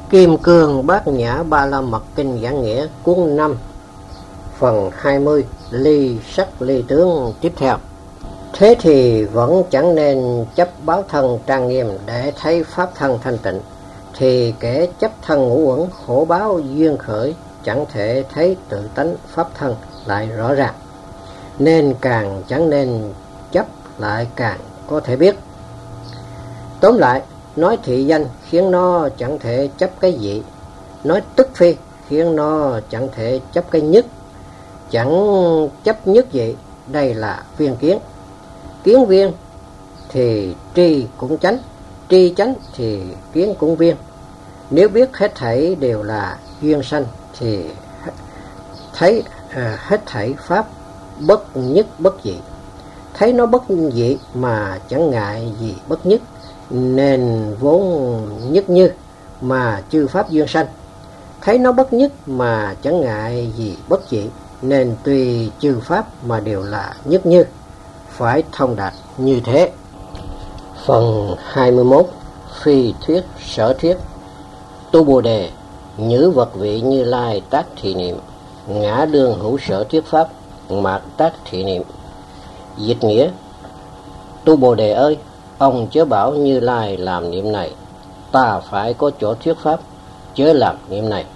Kim Cương Bát Nhã Ba La Mật Kinh Giảng Nghĩa cuốn 5 phần 20 ly sắc ly tướng tiếp theo. Thế thì vẫn chẳng nên chấp báo thân trang nghiêm để thấy pháp thân thanh tịnh, thì kẻ chấp thân ngũ uẩn khổ báo duyên khởi chẳng thể thấy tự tánh pháp thân lại rõ ràng, nên càng chẳng nên chấp lại càng có thể biết. Tóm lại, nói thị danh khiến nó chẳng thể chấp cái dị, nói tức phi khiến nó chẳng thể chấp cái nhất, chẳng chấp nhất dị. Đây là viên kiến. Kiến viên thì tri cũng chánh, tri chánh thì kiến cũng viên. Nếu biết hết thảy đều là duyên sanh thì thấy hết thảy pháp bất nhất bất dị. Thấy nó bất dị mà chẳng ngại gì bất nhất, nên vốn nhất như mà chư pháp duyên sanh. Thấy nó bất nhất mà chẳng ngại gì bất dị, nên tuy chư pháp mà đều là nhất như. Phải thông đạt như thế. Phần 21 phi thuyết sở thuyết. Tu Bồ Đề nhữ vật vị Như Lai tác thị niệm, ngã đương hữu sở thuyết pháp mạt tác thị niệm. Dịch nghĩa: Tu Bồ Đề ơi, ông chớ bảo Như Lai làm niệm này, ta phải có chỗ thuyết pháp, chớ làm niệm này.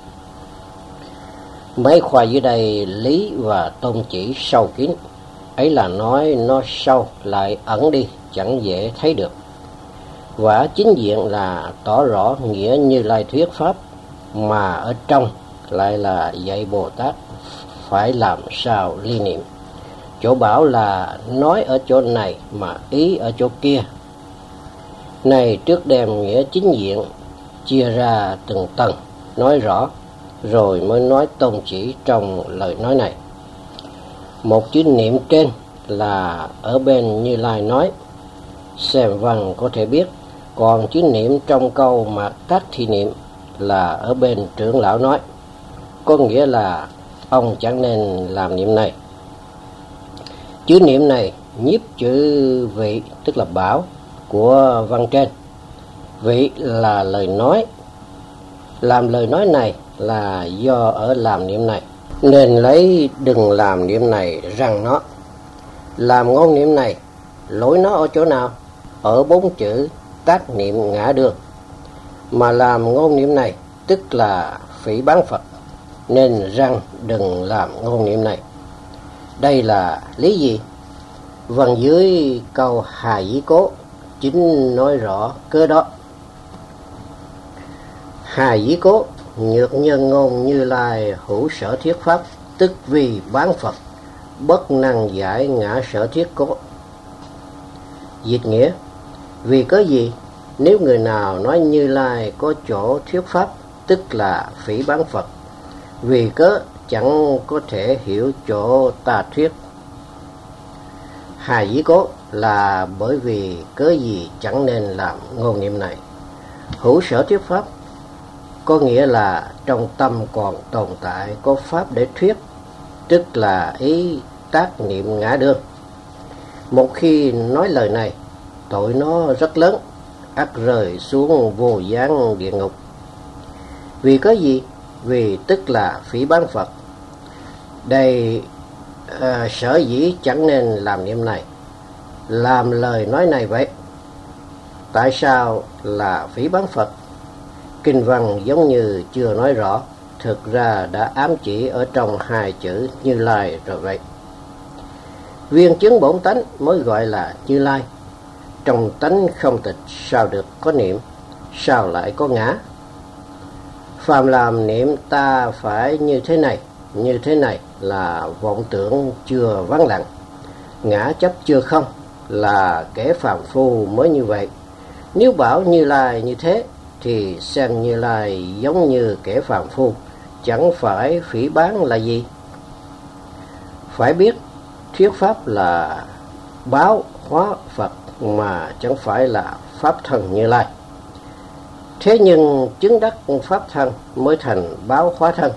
Mấy khoa dưới đây lý và tôn chỉ sâu kín, ấy là nói nó sâu lại ẩn đi, chẳng dễ thấy được. Và chính diện là tỏ rõ nghĩa Như Lai thuyết pháp, mà ở trong lại là dạy Bồ Tát phải làm sao ly niệm. Chỗ bảo là nói ở chỗ này mà ý ở chỗ kia. Này trước đem nghĩa chính diện chia ra từng tầng, nói rõ, rồi mới nói tôn chỉ trong lời nói này. Một chữ niệm trên là ở bên Như Lai nói, xem văn có thể biết. Còn chữ niệm trong câu mạt tác thị niệm là ở bên trưởng lão nói, có nghĩa là ông chẳng nên làm niệm này. Chữ niệm này nhiếp chữ vị, tức là bảo của văn trên. Vị là lời nói. Làm lời nói này là do ở làm niệm này, nên lấy đừng làm niệm này rằng nó. Làm ngôn niệm này, lỗi nó ở chỗ nào? Ở 4 chữ tác niệm ngã đương. Mà làm ngôn niệm này tức là phỉ báng Phật, nên rằng đừng làm ngôn niệm này. Đây là lý gì? Văn dưới câu Hà Dĩ Cố chính nói rõ cơ đó. Hà Dĩ Cố nhược nhân ngôn Như Lai hữu sở thuyết pháp, tức vì bán Phật bất năng giải ngã sở thuyết cố. Dịch nghĩa: vì cớ gì? Nếu người nào nói Như Lai có chỗ thuyết pháp, tức là phỉ báng Phật. Vì cớ chẳng có thể hiểu chỗ ta thuyết. Hà Dĩ Cố là bởi vì cớ gì chẳng nên làm ngôn niệm này. Hữu sở thuyết pháp có nghĩa là trong tâm còn tồn tại có pháp để thuyết, tức là ý tác niệm ngã đương. Một khi nói lời này, tội nó rất lớn, ắt rơi xuống vô gián địa ngục. Vì có gì? Vì tức là phỉ báng Phật. Đây sở dĩ chẳng nên làm niệm này, làm lời nói này vậy. Tại sao là phỉ báng Phật? Kinh văn giống như chưa nói rõ, thực ra đã ám chỉ ở trong 2 chữ Như Lai rồi vậy. Viên chứng bổn tánh mới gọi là Như Lai. Trong tánh không tịch sao được có niệm, sao lại có ngã? Phàm làm niệm ta phải như thế này là vọng tưởng chưa vắng lặng, ngã chấp chưa không, là kẻ phàm phu mới như vậy. Nếu bảo Như Lai như thế thì xem Như Lai giống như kẻ phàm phu, chẳng phải phỉ báng là gì? Phải biết thuyết pháp là báo hóa Phật, mà chẳng phải là pháp thân Như Lai. Thế nhưng chứng đắc pháp thân mới thành báo hóa thân.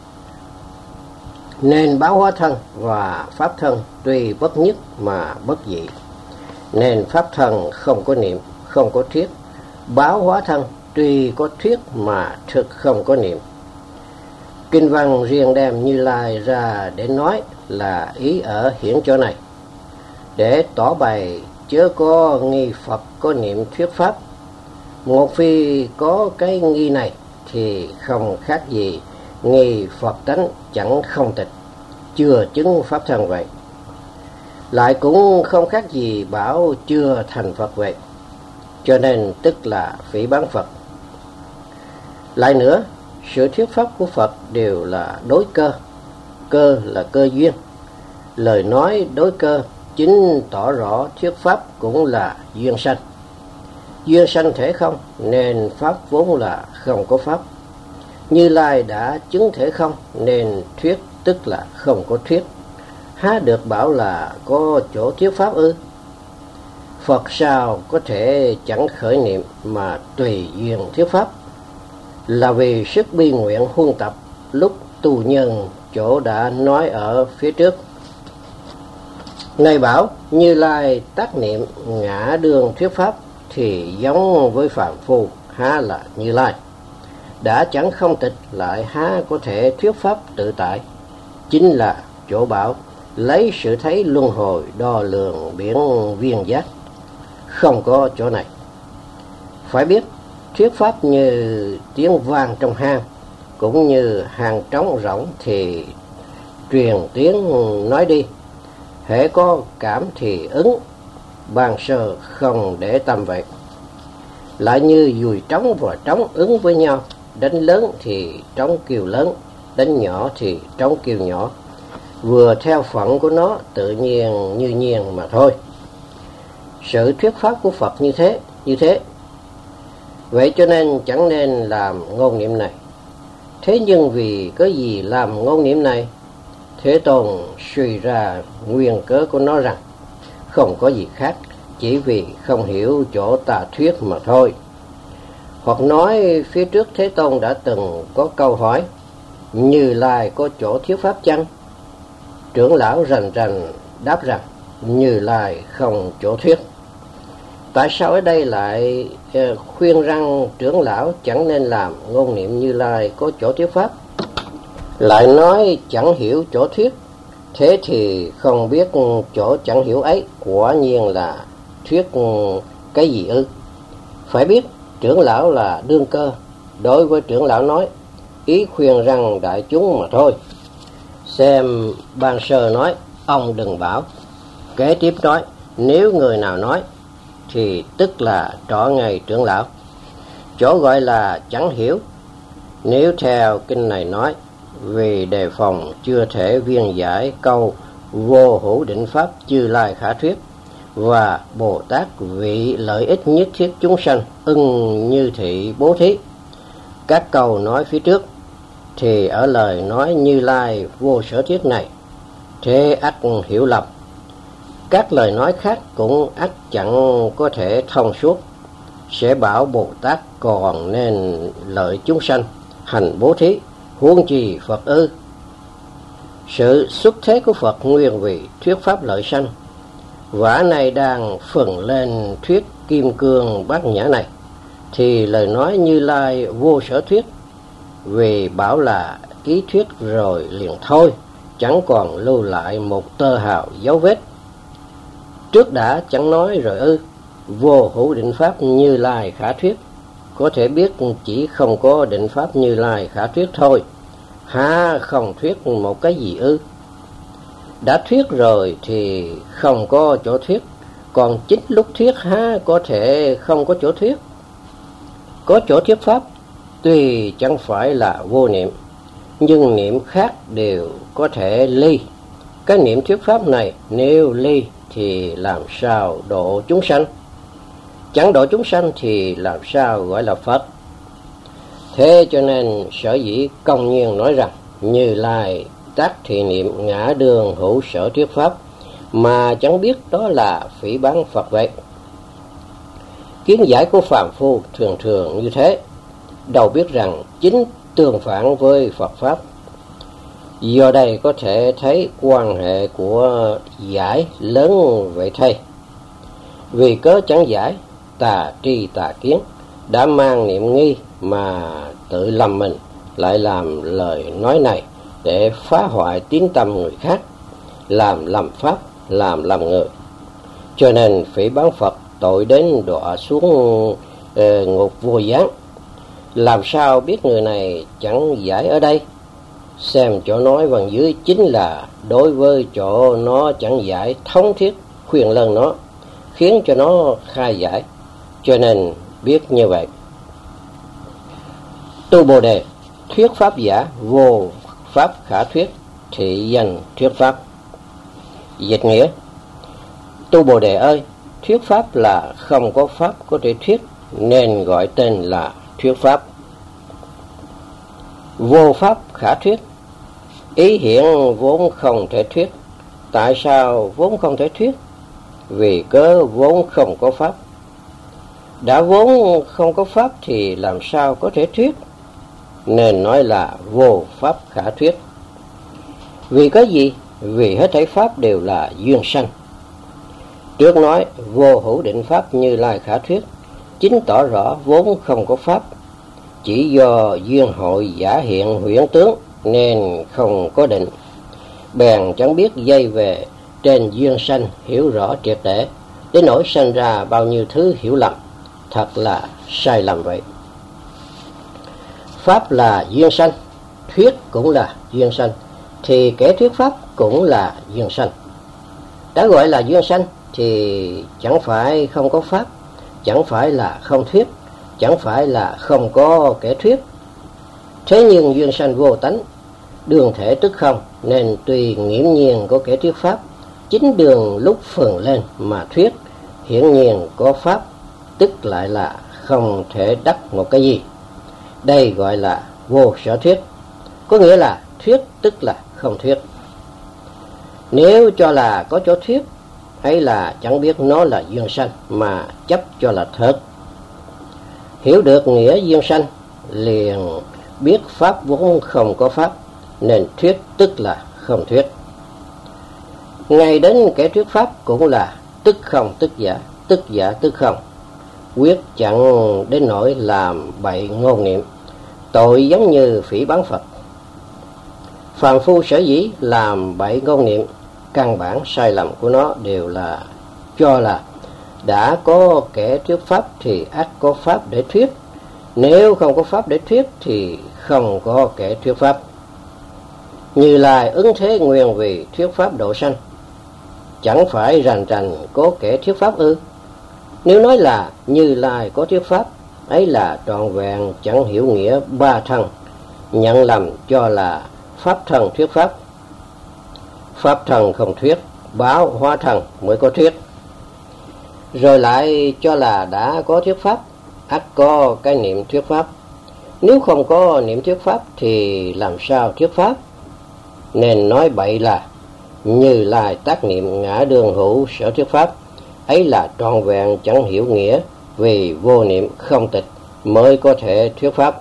Nên báo hóa thân và pháp thân tuy bất nhất mà bất dị. Nên pháp thân không có niệm, không có thuyết. Báo hóa thân tuy có thuyết mà thực không có niệm. Kinh văn riêng đem Như Lai ra để nói là ý ở hiển chỗ này, để tỏ bày chớ có nghi Phật có niệm thuyết pháp. Một khi có cái nghi này thì không khác gì nghi Phật tánh chẳng không tịch, chưa chứng pháp thân vậy. Lại cũng không khác gì bảo chưa thành Phật vậy, cho nên tức là phỉ báng Phật. Lại nữa, sự thuyết pháp của Phật đều là đối cơ, cơ là cơ duyên. Lời nói đối cơ chính tỏ rõ thuyết pháp cũng là duyên sanh. Duyên sanh thể không, nên pháp vốn là không có pháp. Như Lai đã chứng thể không, nên thuyết tức là không có thuyết. Há được bảo là có chỗ thuyết pháp ư? Phật sao có thể chẳng khởi niệm mà tùy duyên thuyết pháp? Là vì sức bi nguyện huân tập lúc tu nhân chỗ đã nói ở phía trước. Này bảo Như Lai tác niệm ngã đương thuyết pháp thì giống với phàm phu, há là Như Lai. Đã chẳng không tịch lại há có thể thuyết pháp tự tại. Chính là chỗ bảo lấy sự thấy luân hồi đo lường biển viên giác. Không có chỗ này. Phải biết thuyết pháp như tiếng vang trong hang, cũng như hang trống rỗng thì truyền tiếng nói đi. Hễ có cảm thì ứng, ban sơ không để tâm vậy. Lại như dùi trống và trống ứng với nhau, đánh lớn thì trống kêu lớn, đánh nhỏ thì trống kêu nhỏ. Vừa theo phận của nó tự nhiên như nhiên mà thôi. Sự thuyết pháp của Phật như thế. Vậy cho nên chẳng nên làm ngôn niệm này. Thế nhưng vì có gì làm ngôn niệm này? Thế Tôn suy ra nguyên cớ của nó rằng không có gì khác, chỉ vì không hiểu chỗ tà thuyết mà thôi. Hoặc nói phía trước Thế Tôn đã từng có câu hỏi: Như Lai có chỗ thuyết pháp chăng? Trưởng lão rành rành đáp rằng Như Lai không chỗ thuyết. Tại sao ở đây lại khuyên rằng trưởng lão chẳng nên làm ngôn niệm Như Lai có chỗ thuyết pháp? Lại nói chẳng hiểu chỗ thuyết, thế thì không biết chỗ chẳng hiểu ấy quả nhiên là thuyết cái gì ư? Phải biết trưởng lão là đương cơ, đối với trưởng lão nói, ý khuyên rằng đại chúng mà thôi. Xem ban sơ nói, ông đừng bảo. Kế tiếp nói, nếu người nào nói, thì tức là trỏ ngay trưởng lão. Chỗ gọi là chẳng hiểu, nếu theo kinh này nói, vì đề phòng chưa thể viên giải câu vô hữu định pháp Chư Lai khả thuyết và Bồ Tát vị lợi ích nhất thiết chúng sanh ưng như thị bố thí. Các câu nói phía trước thì ở lời nói Như Lai vô sở thuyết này, thế ắt hiểu lầm. Các lời nói khác cũng ắt chẳng có thể thông suốt, sẽ bảo Bồ Tát còn nên lợi chúng sanh hành bố thí, huống chi Phật ư? Sự xuất thế của Phật nguyên vì thuyết pháp lợi sanh, vả này đang phừng lên thuyết kim cương bát nhã này, thì lời nói Như Lai vô sở thuyết, vì bảo là ký thuyết rồi liền thôi, chẳng còn lưu lại một tơ hào dấu vết. Trước đã chẳng nói rồi ư? Vô hữu định pháp Như Lai khả thuyết, có thể biết chỉ không có định pháp Như Lai khả thuyết thôi, há không thuyết một cái gì ư? Đã thuyết rồi thì không có chỗ thuyết, còn chính lúc thuyết há có thể không có chỗ thuyết. Có chỗ thuyết pháp, tuy chẳng phải là vô niệm, nhưng niệm khác đều có thể ly. Cái niệm thuyết pháp này nếu ly thì làm sao độ chúng sanh? Chẳng độ chúng sanh thì làm sao gọi là Phật? Thế cho nên sở dĩ công nhiên nói rằng Như Lai tác thị niệm ngã đường hữu sở thuyết pháp, mà chẳng biết đó là phỉ báng Phật vậy. Kiến giải của phàm phu thường thường như thế, đâu biết rằng chính tương phản với Phật pháp. Do đây có thể thấy quan hệ của giải lớn vậy thay. Vì cớ chẳng giải, tà tri tà kiến, đã mang niệm nghi mà tự lầm mình, lại làm lời nói này để phá hoại tín tâm người khác, làm lầm pháp, làm lầm người. Cho nên phỉ báng Phật tội đến đọa xuống ngục vô gián. Làm sao biết người này chẳng giải ở đây? Xem chỗ nói phần dưới chính là đối với chỗ nó chẳng giải thống thiết, khuyên lơn nó, khiến cho nó khai giải, cho nên biết như vậy. Tu Bồ Đề, thuyết pháp giả, vô pháp khả thuyết, thị danh thuyết pháp. Dịch nghĩa: Tu Bồ Đề ơi, thuyết pháp là không có pháp có thể thuyết, nên gọi tên là thuyết pháp. Vô pháp khả thuyết, ý hiện vốn không thể thuyết. Tại sao vốn không thể thuyết? Vì cớ vốn không có pháp. Đã vốn không có pháp thì làm sao có thể thuyết? Nên nói là vô pháp khả thuyết. Vì cái gì? Vì hết thảy pháp đều là duyên sanh. Trước nói vô hữu định pháp Như Lai khả thuyết, chính tỏ rõ vốn không có pháp, chỉ do duyên hội giả hiện huyễn tướng nên không có định. Bèn chẳng biết dây về trên duyên sanh hiểu rõ triệt để, đến nỗi sanh ra bao nhiêu thứ hiểu lầm, thật là sai lầm vậy. Pháp là duyên sanh, thuyết cũng là duyên sanh, thì kẻ thuyết pháp cũng là duyên sanh. Đã gọi là duyên sanh thì chẳng phải không có pháp, chẳng phải là không thuyết, chẳng phải là không có kẻ thuyết. Thế nhưng duyên sanh vô tánh, đường thể tức không, nên tuy nghiễm nhiên có kẻ thuyết pháp, chính đường lúc phừng lên mà thuyết, hiển nhiên có pháp, tức lại là không thể đắc một cái gì. Đây gọi là vô sở thuyết, có nghĩa là thuyết tức là không thuyết. Nếu cho là có chỗ thuyết, ấy là chẳng biết nó là duyên sanh mà chấp cho là thật. Hiểu được nghĩa duyên sanh, liền biết pháp vốn không có pháp, nên thuyết tức là không thuyết. Ngay đến kẻ thuyết pháp cũng là tức không tức giả tức không, quyết chẳng đến nỗi làm bậy ngôn niệm, tội giống như phỉ báng Phật. Phàm phu sở dĩ làm bậy ngôn niệm, căn bản sai lầm của nó đều là cho là đã có kẻ thuyết pháp thì ắt có pháp để thuyết, nếu không có pháp để thuyết thì không có kẻ thuyết pháp. Như Lai ứng thế nguyện vì thuyết pháp độ sanh, chẳng phải rành có kẻ thuyết pháp ư? Nếu nói là Như Lai có thuyết pháp, ấy là trọn vẹn chẳng hiểu nghĩa ba thân, nhận lầm cho là pháp thân thuyết pháp. Pháp thân không thuyết, báo hóa thân mới có thuyết. Rồi lại cho là đã có thuyết pháp, ắt có cái niệm thuyết pháp. Nếu không có niệm thuyết pháp thì làm sao thuyết pháp? Nên nói bậy là Như Lai tác niệm ngã đương hữu sở thuyết pháp, ấy là trọn vẹn chẳng hiểu nghĩa, vì vô niệm không tịch mới có thể thuyết pháp.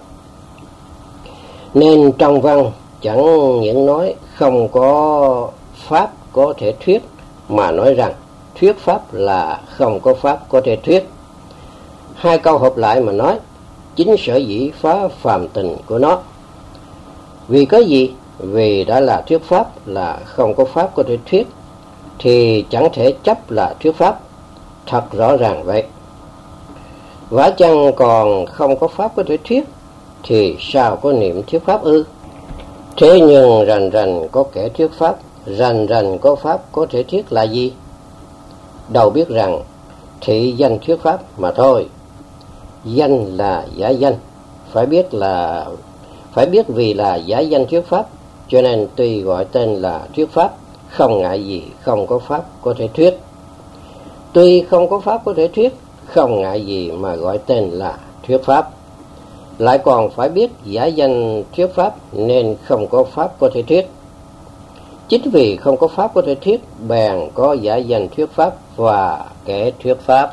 Nên trong văn chẳng những nói không có pháp có thể thuyết, mà nói rằng thuyết pháp là không có pháp có thể thuyết. Hai câu hợp lại mà nói, chính sở dĩ phá phàm tình của nó. Vì cái gì? Vì đã là thuyết pháp là không có pháp có thể thuyết, thì chẳng thể chấp là thuyết pháp, thật rõ ràng vậy. Vả chăng còn không có pháp có thể thuyết, thì sao có niệm thuyết pháp ư? Thế nhưng rành có kẻ thuyết pháp, rành có pháp có thể thuyết là gì? Đâu biết rằng thị danh thuyết pháp mà thôi. Danh là giả danh, phải biết vì là giả danh thuyết pháp, cho nên tuy gọi tên là thuyết pháp, không ngại gì không có pháp có thể thuyết. Tuy không có pháp có thể thuyết, không ngại gì mà gọi tên là thuyết pháp. Lại còn phải biết giả danh thuyết pháp nên không có pháp có thể thuyết. Chính vì không có pháp có thể thuyết, bèn có giả danh thuyết pháp và kẻ thuyết pháp.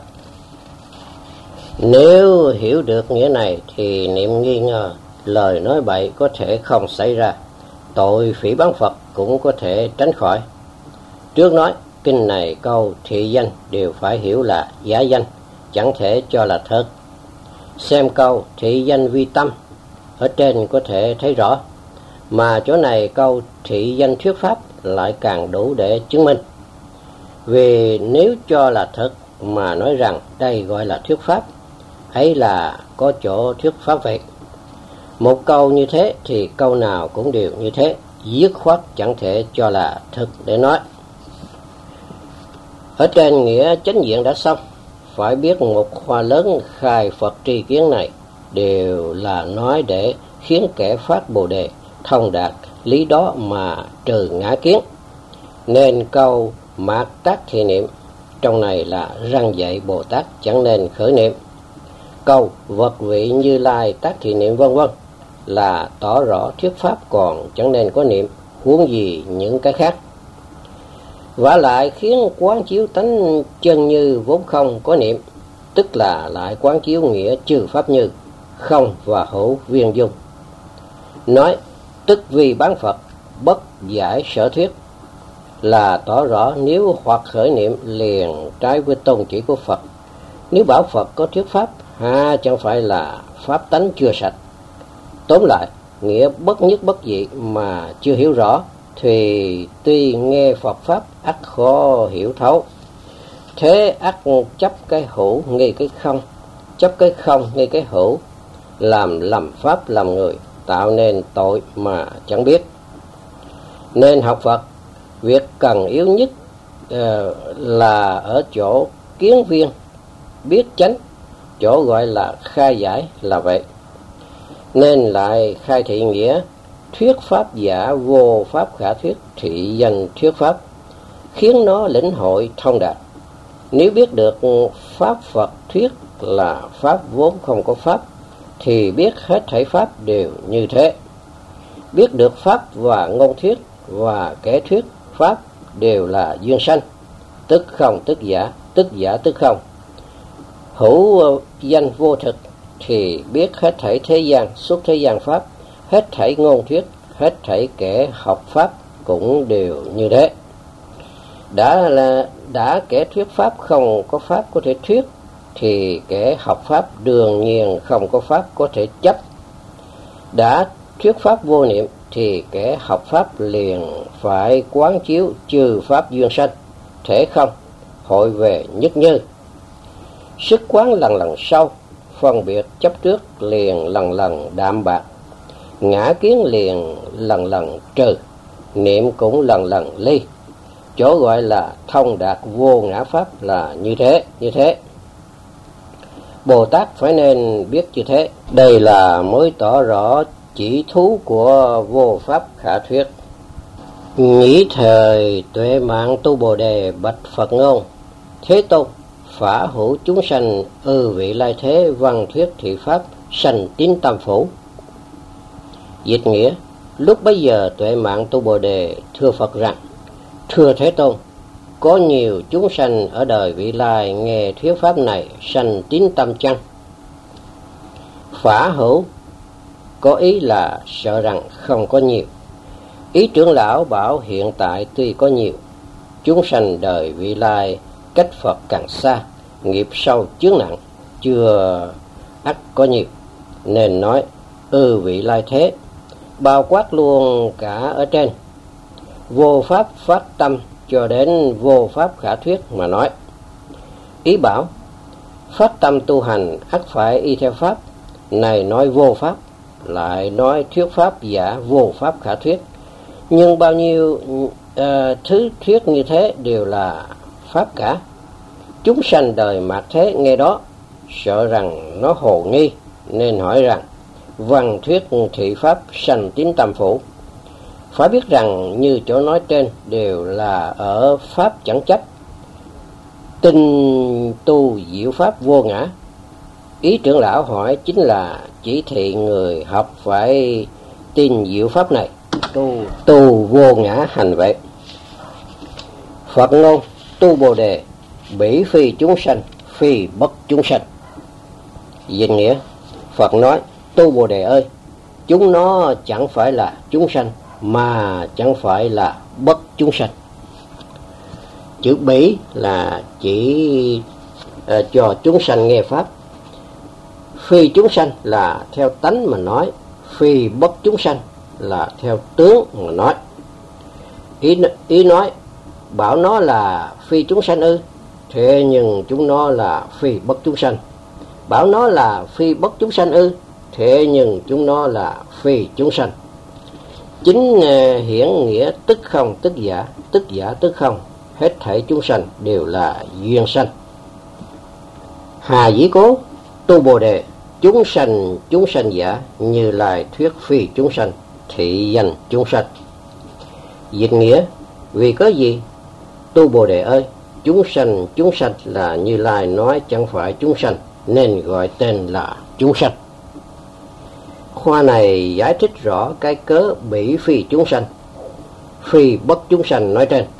Nếu hiểu được nghĩa này thì niệm nghi ngờ, lời nói bậy có thể không xảy ra, tội phỉ báng Phật cũng có thể tránh khỏi. Trước nói, kinh này câu thị danh đều phải hiểu là giả danh, chẳng thể cho là thật. Xem câu thị danh vi tâm ở trên có thể thấy rõ, mà chỗ này câu thị danh thuyết pháp lại càng đủ để chứng minh. Vì nếu cho là thật mà nói rằng đây gọi là thuyết pháp, ấy là có chỗ thuyết pháp vậy. Một câu như thế thì câu nào cũng đều như thế, dứt khoát chẳng thể cho là thực để nói. Ở trên nghĩa chánh diện đã xong, phải biết một khoa lớn khai Phật tri kiến này đều là nói để khiến kẻ phát Bồ Đề thông đạt lý đó mà trừ ngã kiến. Nên câu mạt tác thị niệm trong này là răn dạy Bồ Tát chẳng nên khởi niệm. Câu vật vị Như Lai tác thị niệm vân vân là tỏ rõ thuyết pháp còn chẳng nên có niệm, huống gì những cái khác. Vả lại khiến quán chiếu tánh chân như vốn không có niệm, tức là lại quán chiếu nghĩa chư pháp như không và hữu viên dung. Nói tức vì bán Phật bất giải sở thuyết là tỏ rõ nếu hoặc khởi niệm liền trái với tôn chỉ của Phật. Nếu bảo Phật có thuyết pháp chẳng phải là pháp tánh chưa sạch. Tóm lại, nghĩa bất nhất bất dị mà chưa hiểu rõ thì tuy nghe Phật pháp ắt khó hiểu thấu. Thế ắt chấp cái hữu nghi cái không, chấp cái không nghi cái hữu, làm lầm pháp làm người, tạo nên tội mà chẳng biết. Nên học Phật, việc cần yếu nhất là ở chỗ kiến viên, biết chánh, chỗ gọi là khai giải là vậy. Nên lại khai thị nghĩa thuyết pháp giả vô pháp khả thuyết thị danh thuyết pháp, khiến nó lĩnh hội thông đạt. Nếu biết được pháp Phật thuyết là pháp vốn không có pháp, thì biết hết thảy pháp đều như thế. Biết được pháp và ngôn thuyết và kẻ thuyết pháp đều là duyên sanh, tức không tức giả tức không. Hữu danh vô thực thì biết hết thảy thế gian xuất thế gian pháp, hết thảy ngôn thuyết, hết thảy kẻ học pháp cũng đều như thế. Đã kẻ thuyết pháp không có pháp có thể thuyết, thì kẻ học pháp đương nhiên không có pháp có thể chấp. Đã thuyết pháp vô niệm thì kẻ học pháp liền phải quán chiếu trừ pháp duyên sanh, thể không, hội về nhất như. Sức quán lần lần sâu, phân biệt chấp trước liền lần lần đạm bạc, ngã kiến liền lần lần trừ, niệm cũng lần lần ly. Chỗ gọi là thông đạt vô ngã pháp là như thế. Bồ Tát phải nên biết như thế. Đây là mới tỏ rõ chỉ thú của vô pháp khả thuyết. Nghĩ thời tuệ mạng tu Bồ Đề bạch Phật ngôn: Thế Tôn, phả hữu chúng sanh vị lai thế văn thuyết thị pháp sanh tín tam phủ. Dịch nghĩa: lúc bấy giờ tuệ mạng tu Bồ Đề thưa Phật rằng: Thưa Thế Tôn, có nhiều chúng sanh ở đời vị lai nghe thuyết pháp này sanh tín tâm chăng? Phả hữu có ý là sợ rằng không có nhiều. Ý trưởng lão bảo hiện tại tuy có nhiều, chúng sanh đời vị lai cách Phật càng xa, nghiệp sâu chướng nặng, chưa ắt có nhiều, nên nói vị lai thế, bao quát luôn cả ở trên, vô pháp phát tâm cho đến vô pháp khả thuyết mà nói. Ý bảo phát tâm tu hành ắt phải y theo pháp, này nói vô pháp, lại nói thuyết pháp giả vô pháp khả thuyết. Nhưng bao nhiêu thứ thuyết như thế đều là pháp cả. Chúng sanh đời mạt thế nghe đó, sợ rằng nó hồ nghi, nên hỏi rằng: văn thuyết thị pháp sanh tín tam phủ. Phải biết rằng như chỗ nói trên đều là ở pháp chẳng chấp, tinh tu diệu pháp vô ngã. Ý trưởng lão hỏi chính là chỉ thị người học phải tin diệu pháp này, tu vô ngã hành vậy. Phật ngôn tu Bồ Đề bỉ phi chúng sanh, phi bất chúng sanh. Dịch nghĩa: Phật nói: tu Bồ Đề ơi, chúng nó chẳng phải là chúng sanh, mà chẳng phải là bất chúng sanh. Chữ bỉ là chỉ cho chúng sanh nghe pháp. Phi chúng sanh là theo tánh mà nói, phi bất chúng sanh là theo tướng mà nói. Ý nói, bảo nó là phi chúng sanh ư? Thế nhưng chúng nó là phi bất chúng sanh. Bảo nó là phi bất chúng sanh ư? Thế nhưng chúng nó là phi chúng sanh. Chính hiển nghĩa tức không tức giả tức không, hết thảy chúng sanh đều là duyên sanh. Hà dĩ cố, tu Bồ Đề, chúng sanh giả, Như Lai thuyết phi chúng sanh, thị danh chúng sanh. Dịch nghĩa, vì có gì? Tu Bồ Đề ơi, chúng sanh là Như Lai nói chẳng phải chúng sanh, nên gọi tên là chúng sanh. Khoa này giải thích rõ cái cớ bị phi chúng sanh, phi bất chúng sanh nói trên.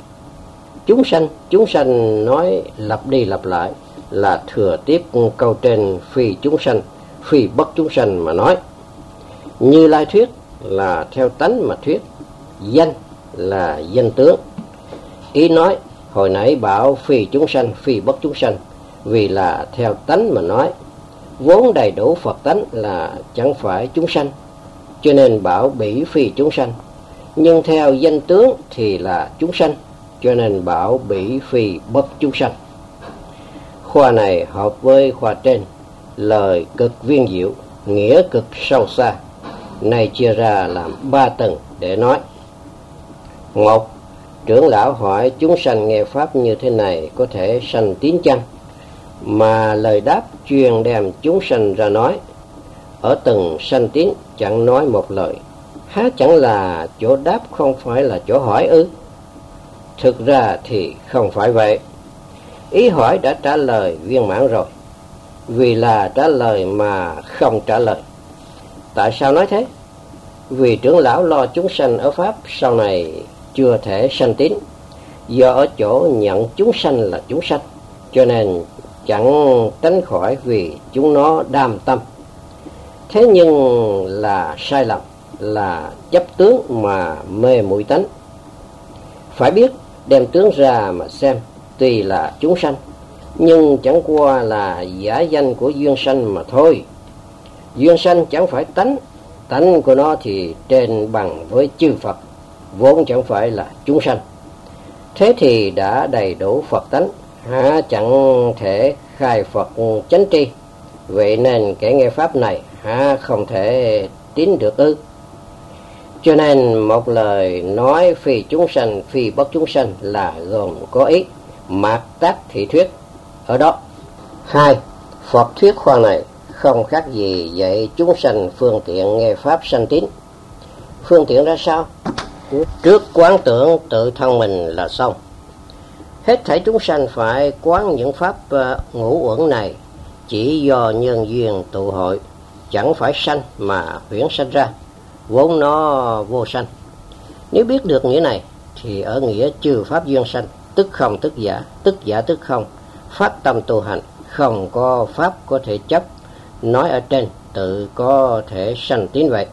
Chúng sanh nói lặp đi lặp lại là thừa tiếp câu trên phi chúng sanh, phi bất chúng sanh mà nói. Như Lai thuyết là theo tánh mà thuyết, danh là danh tướng. Ý nói, hồi nãy bảo phi chúng sanh, phi bất chúng sanh, vì là theo tánh mà nói. Vốn đầy đủ Phật tánh là chẳng phải chúng sanh, cho nên bảo bỉ phi chúng sanh. Nhưng theo danh tướng thì là chúng sanh, cho nên bảo bỉ phi bất chúng sanh. Khoa này hợp với khoa trên, lời cực viên diệu, nghĩa cực sâu xa. Này chia ra làm 3 tầng để nói. 1. Trưởng lão hỏi chúng sanh nghe pháp như thế này có thể sanh tín chăng? Mà lời đáp chuyên đem chúng sanh ra nói. Ở từng sanh tín chẳng nói một lời, há chẳng là chỗ đáp không phải là chỗ hỏi ư? Thực ra thì không phải vậy. Ý hỏi đã trả lời viên mãn rồi, vì là trả lời mà không trả lời. Tại sao nói thế? Vì trưởng lão lo chúng sanh ở pháp sau này chưa thể sanh tín, do ở chỗ nhận chúng sanh là chúng sanh, cho nên chẳng tránh khỏi vì chúng nó đam tâm. Thế nhưng là sai lầm, là chấp tướng mà mê muội tánh. Phải biết đem tướng ra mà xem, tuy là chúng sanh, nhưng chẳng qua là giả danh của duyên sanh mà thôi. Duyên sanh chẳng phải tánh, tánh của nó thì trên bằng với chư Phật, vốn chẳng phải là chúng sanh. Thế thì đã đầy đủ Phật tánh, há chẳng thể khai Phật chánh tri. Vậy nên kẻ nghe pháp này há không thể tín được ư? Cho nên một lời nói phi chúng sanh, phi bất chúng sanh là gồm có ý mạt tác thị thuyết ở đó. 2. Phật thuyết khoa này không khác gì dạy chúng sanh phương tiện nghe pháp sanh tín. Phương tiện ra sao? Trước quán tưởng tự thân mình là xong. Hết thảy chúng sanh phải quán những pháp ngũ uẩn này chỉ do nhân duyên tụ hội, chẳng phải sanh mà huyễn sanh ra, vốn nó vô sanh. Nếu biết được nghĩa này thì ở nghĩa trừ pháp duyên sanh, tức không tức giả tức không, phát tâm tu hành, không có pháp có thể chấp, nói ở trên tự có thể sanh tín vậy.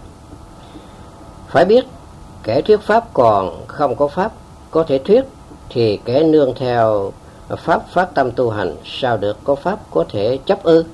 Phải biết kẻ thuyết pháp còn không có pháp có thể thuyết, thì kẻ nương theo pháp phát tâm tu hành sao được có pháp có thể chấp ư?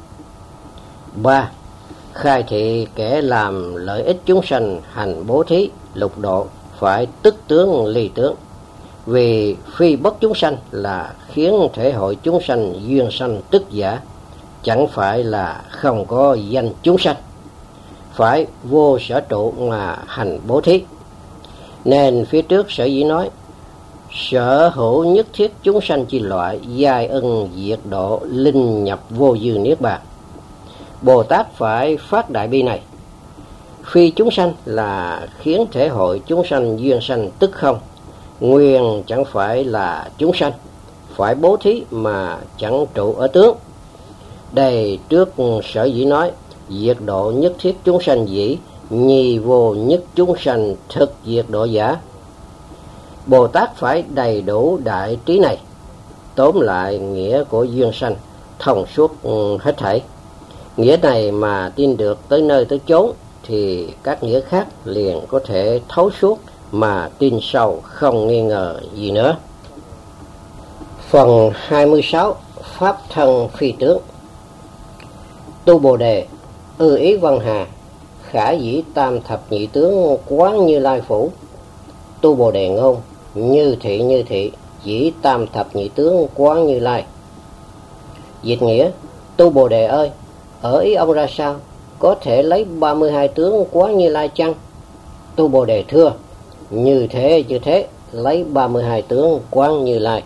3. Khai thị kẻ làm lợi ích chúng sanh hành bố thí lục độ phải tức tướng ly tướng, vì phi bất chúng sanh là khiến thể hội chúng sanh duyên sanh tức giả, chẳng phải là không có danh chúng sanh, phải vô sở trụ mà hành bố thí. Nên phía trước sở dĩ nói sở hữu nhất thiết chúng sanh chi loại, giai ân diệt độ, linh nhập vô dư niết bàn. Bồ Tát phải phát đại bi này. Phi chúng sanh là khiến thể hội chúng sanh duyên sanh tức không, nguyên chẳng phải là chúng sanh, phải bố thí mà chẳng trụ ở tướng. Đây trước sở dĩ nói diệt độ nhất thiết chúng sanh dĩ, nhi vô nhất chúng sanh thực diệt độ giả. Bồ Tát phải đầy đủ đại trí này, tóm lại nghĩa của duyên sanh, thông suốt hết thảy. Nghĩa này mà tin được tới nơi tới chốn, thì các nghĩa khác liền có thể thấu suốt mà tin sâu không nghi ngờ gì nữa. Phần 26. Pháp thân phi tướng. Tu Bồ Đề, Ý Văn Hà, khả dĩ tam thập nhị tướng quán Như Lai phủ. Tu Bồ Đề ngôn, như thị, dĩ tam thập nhị tướng quán Như Lai. Dịch nghĩa, Tu Bồ Đề ơi, ở ý ông ra sao? Có thể lấy 32 tướng quán Như Lai chăng? Tu Bồ Đề thưa, như thế, lấy 32 tướng quán Như Lai.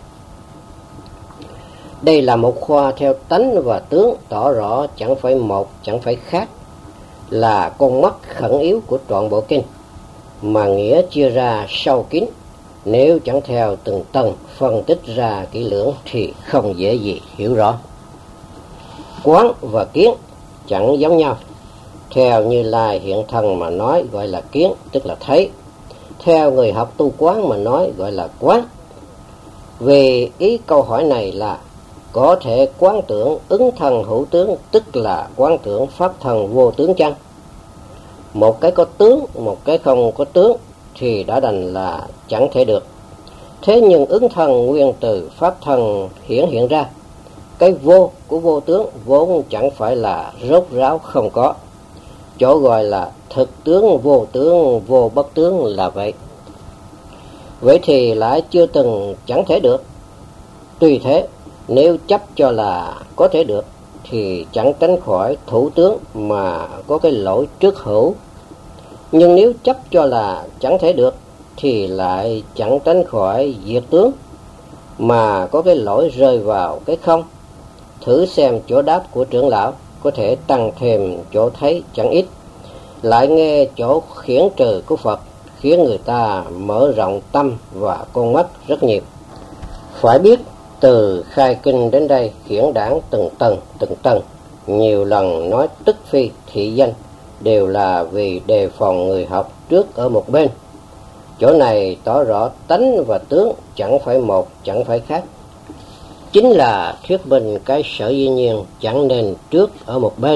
Đây là một khoa theo tánh và tướng, tỏ rõ chẳng phải một, chẳng phải khác, là con mắt khẩn yếu của trọn bộ kinh, mà nghĩa chia ra sâu kín. Nếu chẳng theo từng tầng phân tích ra kỹ lưỡng thì không dễ gì hiểu rõ. Quán và kiến chẳng giống nhau. Theo Như Lai hiện thân mà nói gọi là kiến, tức là thấy. Theo người học tu quán mà nói gọi là quán. Vì ý câu hỏi này là có thể quán tưởng ứng thân hữu tướng, tức là quán tưởng pháp thân vô tướng chăng? Một cái có tướng, một cái không có tướng thì đã đành là chẳng thể được. Thế nhưng ứng thân nguyên từ pháp thân hiện ra. Cái vô của vô tướng vốn chẳng phải là rốt ráo không có. Chỗ gọi là thực tướng, vô bất tướng là vậy. Vậy thì lại chưa từng chẳng thể được. Tuy thế, nếu chấp cho là có thể được thì chẳng tránh khỏi thủ tướng mà có cái lỗi trước hữu. Nhưng nếu chấp cho là chẳng thể được thì lại chẳng tránh khỏi diệt tướng mà có cái lỗi rơi vào cái không. Thử xem chỗ đáp của trưởng lão có thể tăng thêm chỗ thấy chẳng ít, lại nghe chỗ khiển trừ của Phật, khiến người ta mở rộng tâm và con mắt rất nhiều. Phải biết từ khai kinh đến đây khiển đảng từng tầng, nhiều lần nói tức phi thị danh, đều là vì đề phòng người học trước ở một bên. Chỗ này tỏ rõ tánh và tướng chẳng phải một, chẳng phải khác. Chính là thuyết minh cái sở dĩ nhiên chẳng nên trước ở một bên.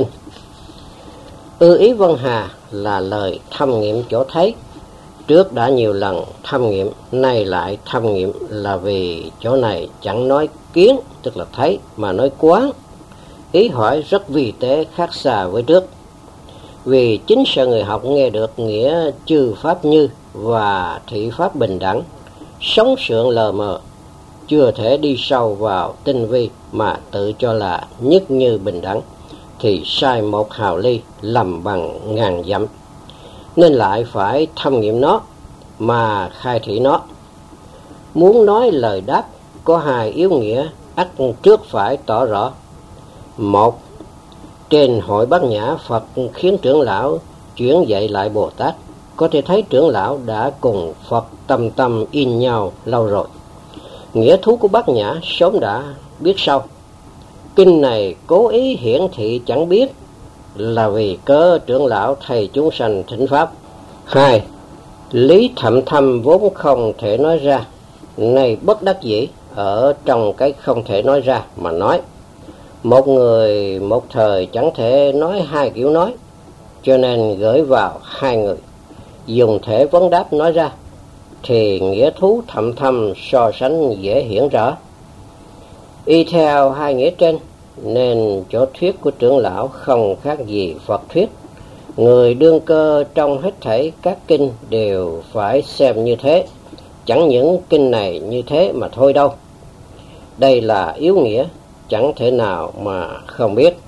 Ý Văn Hà là lời thâm nghiệm chỗ thấy. Trước đã nhiều lần thâm nghiệm, nay lại thâm nghiệm là vì chỗ này chẳng nói kiến, tức là thấy, mà nói quán. Ý hỏi rất vi tế khác xa với trước. Vì chính sợ người học nghe được nghĩa chư pháp như và thị pháp bình đẳng, sống sượng lờ mờ, chưa thể đi sâu vào tinh vi mà tự cho là nhất như bình đẳng, thì sai một hào ly, lầm bằng ngàn dặm. Nên lại phải thâm nghiệm nó mà khai thị nó. Muốn nói lời đáp có hai yếu nghĩa ắt trước phải tỏ rõ. Một, trên hội Bát Nhã, Phật khiến trưởng lão chuyển dạy lại Bồ Tát. Có thể thấy trưởng lão đã cùng Phật tâm in nhau lâu rồi. Nghĩa thú của Bát Nhã sớm đã biết sau. Kinh này cố ý hiển thị chẳng biết là vì cớ trưởng lão thầy chúng sanh thỉnh pháp. Hai, lý thậm thâm vốn không thể nói ra, nay bất đắc dĩ ở trong cái không thể nói ra mà nói. Một người một thời chẳng thể nói hai kiểu nói, cho nên gửi vào hai người, dùng thể vấn đáp nói ra, thì nghĩa thú thậm thâm so sánh dễ hiển rõ. Y theo hai nghĩa trên, nên chỗ thuyết của trưởng lão không khác gì Phật thuyết. Người đương cơ trong hết thảy các kinh đều phải xem như thế, chẳng những kinh này như thế mà thôi đâu. Đây là yếu nghĩa, chẳng thể nào mà không biết.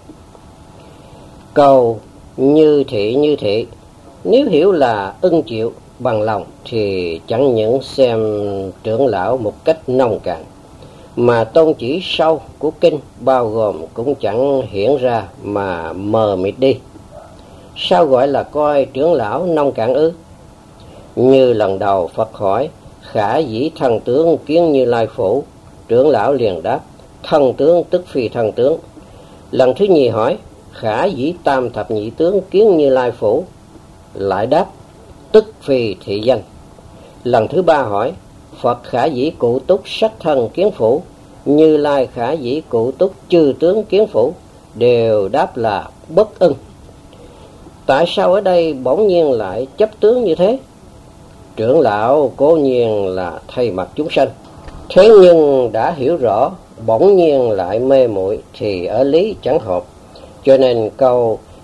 Câu như thị, nếu hiểu là ưng chịu bằng lòng thì chẳng những xem trưởng lão một cách nông cạn, mà tôn chỉ sâu của kinh bao gồm cũng chẳng hiển ra mà mờ mịt đi. Sao gọi là coi trưởng lão nông cạn ư? Như lần đầu Phật hỏi, khả dĩ thân tướng kiến Như Lai phủ, trưởng lão liền đáp, thân tướng tức phi thân tướng. Lần thứ nhì hỏi, khả dĩ tam thập nhị tướng kiến Như Lai phủ, lại đáp, tức phi thị danh. Lần thứ ba hỏi, Phật khả dĩ cụ túc sắc thân kiến phủ, Như Lai khả dĩ cụ túc chư tướng kiến phủ, đều đáp là bất ưng. Tại sao ở đây bỗng nhiên lại chấp tướng như thế? Trưởng lão cố nhiên là thay mặt chúng sanh, thế nhưng đã hiểu rõ bỗng nhiên lại mê muội thì ở lý chẳng hợp. Cho nên câu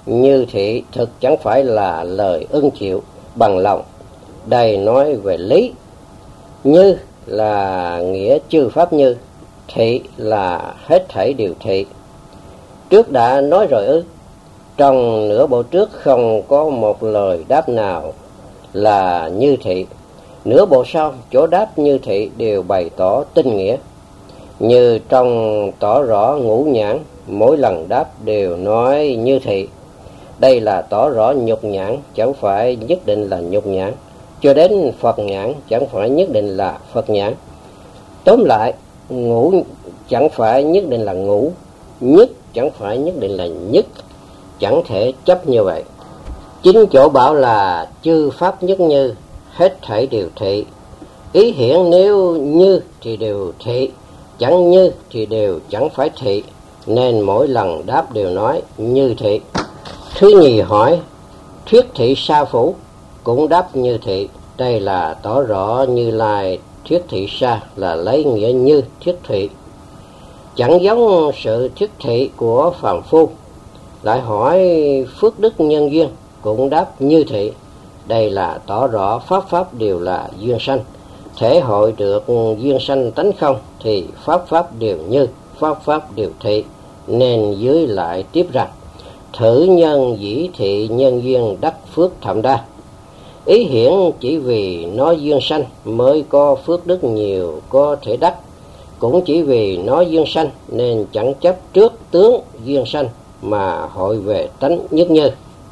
Như thị thực chẳng phải là lời ưng chịu bằng lòng. Đây nói về lý. Như là nghĩa chư pháp như, thị là hết thảy điều thị. Trước đã nói rồi ư? Trong nửa bộ trước không có một lời đáp nào là như thị. Nửa bộ sau chỗ đáp như thị đều bày tỏ tinh nghĩa. Như trong tỏ rõ ngũ nhãn, mỗi lần đáp đều nói như thị. Đây là tỏ rõ nhục nhãn, chẳng phải nhất định là nhục nhãn. Cho đến Phật nhãn chẳng phải nhất định là Phật nhãn. Tóm lại, ngũ chẳng phải nhất định là ngũ, nhất chẳng phải nhất định là nhất, chẳng thể chấp như vậy. Chính chỗ bảo là chư pháp nhất như, hết thảy đều thị. Ý hiển nếu như thì đều thị, chẳng như thì đều chẳng phải thị, nên mỗi lần đáp đều nói như thị. Thứ nhì hỏi, thuyết thị sa phủ cũng đáp như thị. Đây là tỏ rõ Như Lai thuyết thị sa là lấy nghĩa như thuyết thị, chẳng giống sự thuyết thị của phàm phu. Lại hỏi phước đức nhân duyên cũng đáp như thị. Đây là tỏ rõ pháp đều là duyên sanh, thể hội được duyên sanh tánh không thì pháp đều như, pháp đều thị. Nên dưới lại tiếp rằng, thử nhân dĩ thị nhân duyên đắc phước thậm đa. Ý hiển chỉ vì nó duyên sanh mới có phước đức nhiều có thể đắc, cũng chỉ vì nó duyên sanh nên chẳng chấp trước tướng duyên sanh mà hội về tánh nhất như.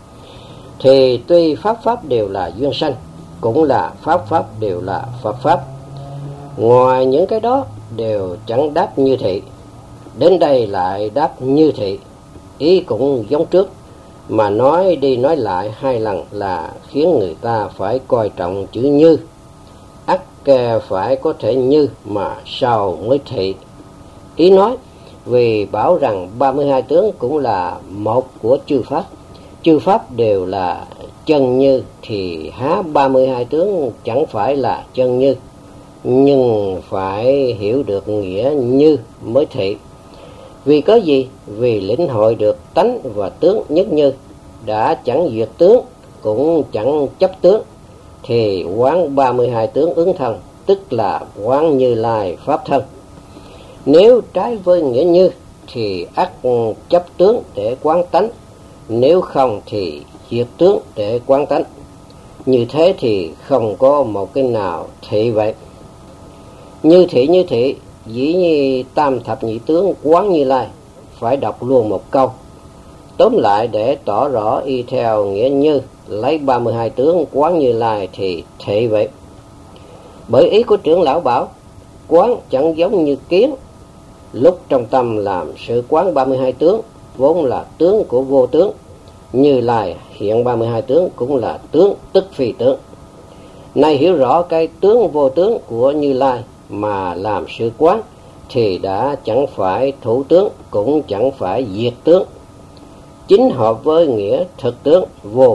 Thì tuy pháp đều là duyên sanh, cũng là pháp đều là Phật pháp. Ngoài những cái đó đều chẳng đáp như thị. Đến đây lại đáp như thị, ý cũng giống trước, mà nói đi nói lại hai lần là khiến người ta phải coi trọng chữ như. Ắt phải có thể như mà sau mới thị. Ý nói vì bảo rằng 32 tướng cũng là một của chư pháp. Chư pháp đều là chân như thì há 32 tướng chẳng phải là chân như. Nhưng phải hiểu được nghĩa như mới thị. Vì có gì? Vì lĩnh hội được tánh và tướng nhất như, đã chẳng duyệt tướng cũng chẳng chấp tướng, thì quán 32 tướng ứng thân, tức là quán Như Lai pháp thân. Nếu trái với nghĩa như thì ắt chấp tướng để quán tánh, nếu không thì diệt tướng để quán tánh. Như thế thì không có một cái nào thị vậy. Như thị dĩ như tam thập nhị tướng quán Như Lai, phải đọc luôn một câu. Tóm lại để tỏ rõ y theo nghĩa như, lấy 32 tướng quán Như Lai thì thị vậy. Bởi ý của trưởng lão bảo, quán chẳng giống như kiến. Lúc trong tâm làm sự quán 32 tướng, vốn là tướng của vô tướng. Như Lai hiện 32 tướng cũng là tướng tức phi tướng. Nay hiểu rõ cái tướng vô tướng của Như Lai mà làm sự quán, thì đã chẳng phải thủ tướng, cũng chẳng phải diệt tướng. Chính hợp với nghĩa thực tướng,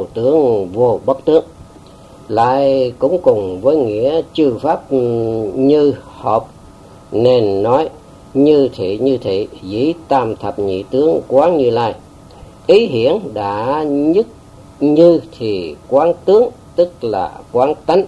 vô bất tướng. Lại cũng cùng với nghĩa chư pháp như hợp, nên nói như thị dĩ tam thập nhị tướng quán Như Lai. Ý hiển đã nhất như thì quán tướng, tức là quán tánh.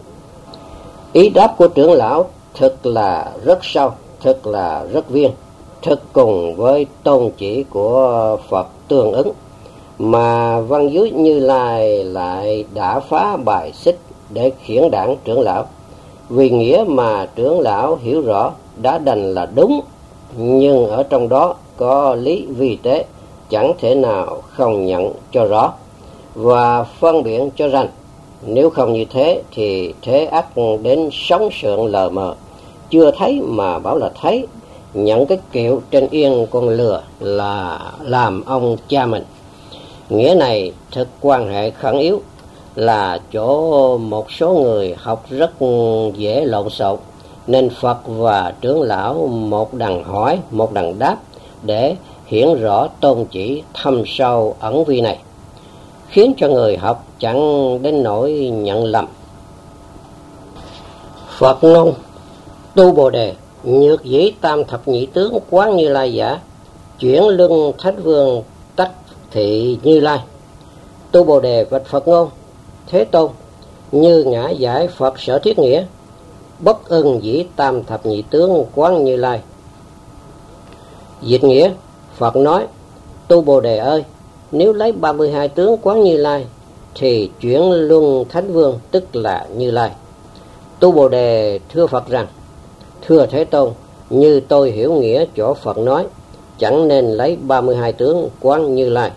Ý đáp của trưởng lão thực là rất sâu, thực là rất viên, thực cùng với tôn chỉ của Phật tương ứng, mà văn dưới Như Lai lại đã phá bài xích để khiển đảng trưởng lão. Vì nghĩa mà trưởng lão hiểu rõ đã đành là đúng, nhưng ở trong đó có lý vi tế, chẳng thể nào không nhận cho rõ và phân biện cho rành. Nếu không như thế thì thế ắt đến sóng sượng lờ mờ, chưa thấy mà bảo là thấy, nhận cái kiểu trên yên con lừa là làm ông cha mình. Nghĩa này thực quan hệ khẩn yếu, là chỗ một số người học rất dễ lộn xộn, nên Phật và trưởng lão một đằng hỏi một đằng đáp để hiển rõ tôn chỉ thâm sâu ẩn vi này, khiến cho người học chẳng đến nỗi nhận lầm. Phật ngôn tu Bồ Đề, nhược dĩ tam thập nhị tướng quán Như Lai giả, chuyển lưng thánh vương thị Như Lai. Tu Bồ Đề bạch Phật ngôn: Thế Tôn, như ngã giải Phật sở thiết nghĩa, bất ưng dĩ tam thập nhị tướng quán Như Lai. Dịch nghĩa: Phật nói: Tu Bồ Đề ơi, nếu lấy 32 tướng quán Như Lai thì chuyển luân thánh vương tức là Như Lai. Tu Bồ Đề thưa Phật rằng: Thưa Thế Tôn, như tôi hiểu nghĩa chỗ Phật nói, chẳng nên lấy 32 tướng quán Như Lai.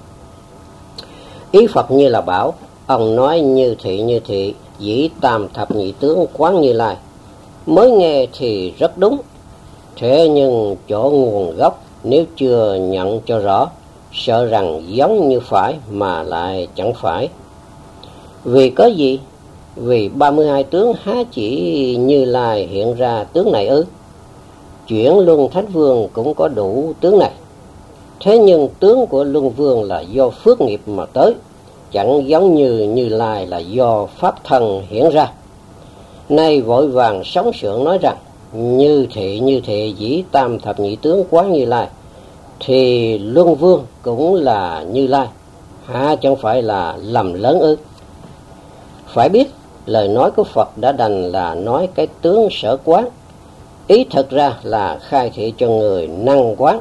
Ý Phật như là bảo, ông nói như thị dĩ tam thập nhị tướng quán Như Lai. Mới nghe thì rất đúng, thế nhưng chỗ nguồn gốc nếu chưa nhận cho rõ, sợ rằng giống như phải mà lại chẳng phải. Vì có gì? Vì 32 tướng há chỉ Như Lai hiện ra tướng này ư? Chuyển luân thánh vương cũng có đủ tướng này. Thế nhưng tướng của luân vương là do phước nghiệp mà tới, chẳng giống như Như Lai là do pháp thân hiện ra. Nay vội vàng sống sượng nói rằng như thị dĩ tam thập nhị tướng quán Như Lai, thì luân vương cũng là Như Lai, há chẳng phải là lầm lớn ư? Phải biết lời nói của Phật đã đành là nói cái tướng sở quán, ý thực ra là khai thị cho người năng quán.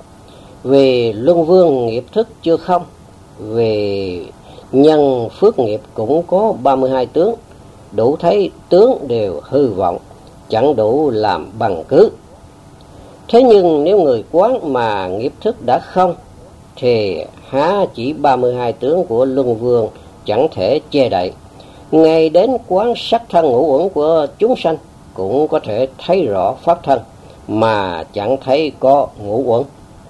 Vì luân vương nghiệp thức chưa không, vì nhân phước nghiệp cũng có 32 tướng, đủ thấy tướng đều hư vọng, chẳng đủ làm bằng cứ. Thế nhưng nếu người quán mà nghiệp thức đã không, thì há chỉ 32 tướng của luân vương chẳng thể che đậy. Ngay đến quán sắc thân ngũ uẩn của chúng sanh cũng có thể thấy rõ pháp thân, mà chẳng thấy có ngũ uẩn.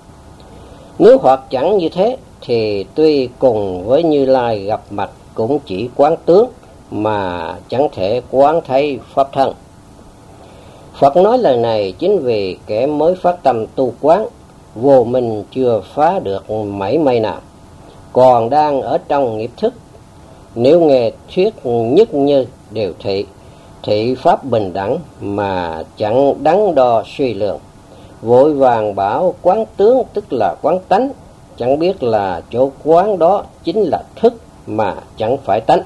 Nếu hoặc chẳng như thế, thì tuy cùng với Như Lai gặp mặt cũng chỉ quán tướng, mà chẳng thể quán thấy pháp thân. Phật nói lời này chính vì kẻ mới phát tâm tu quán, vô minh chưa phá được mảy may nào, còn đang ở trong nghiệp thức. Nếu nghe thuyết nhất như đều thị pháp bình đẳng mà chẳng đắn đo suy lượng, vội vàng bảo quán tướng tức là quán tánh, chẳng biết là chỗ quán đó chính là thức mà chẳng phải tánh.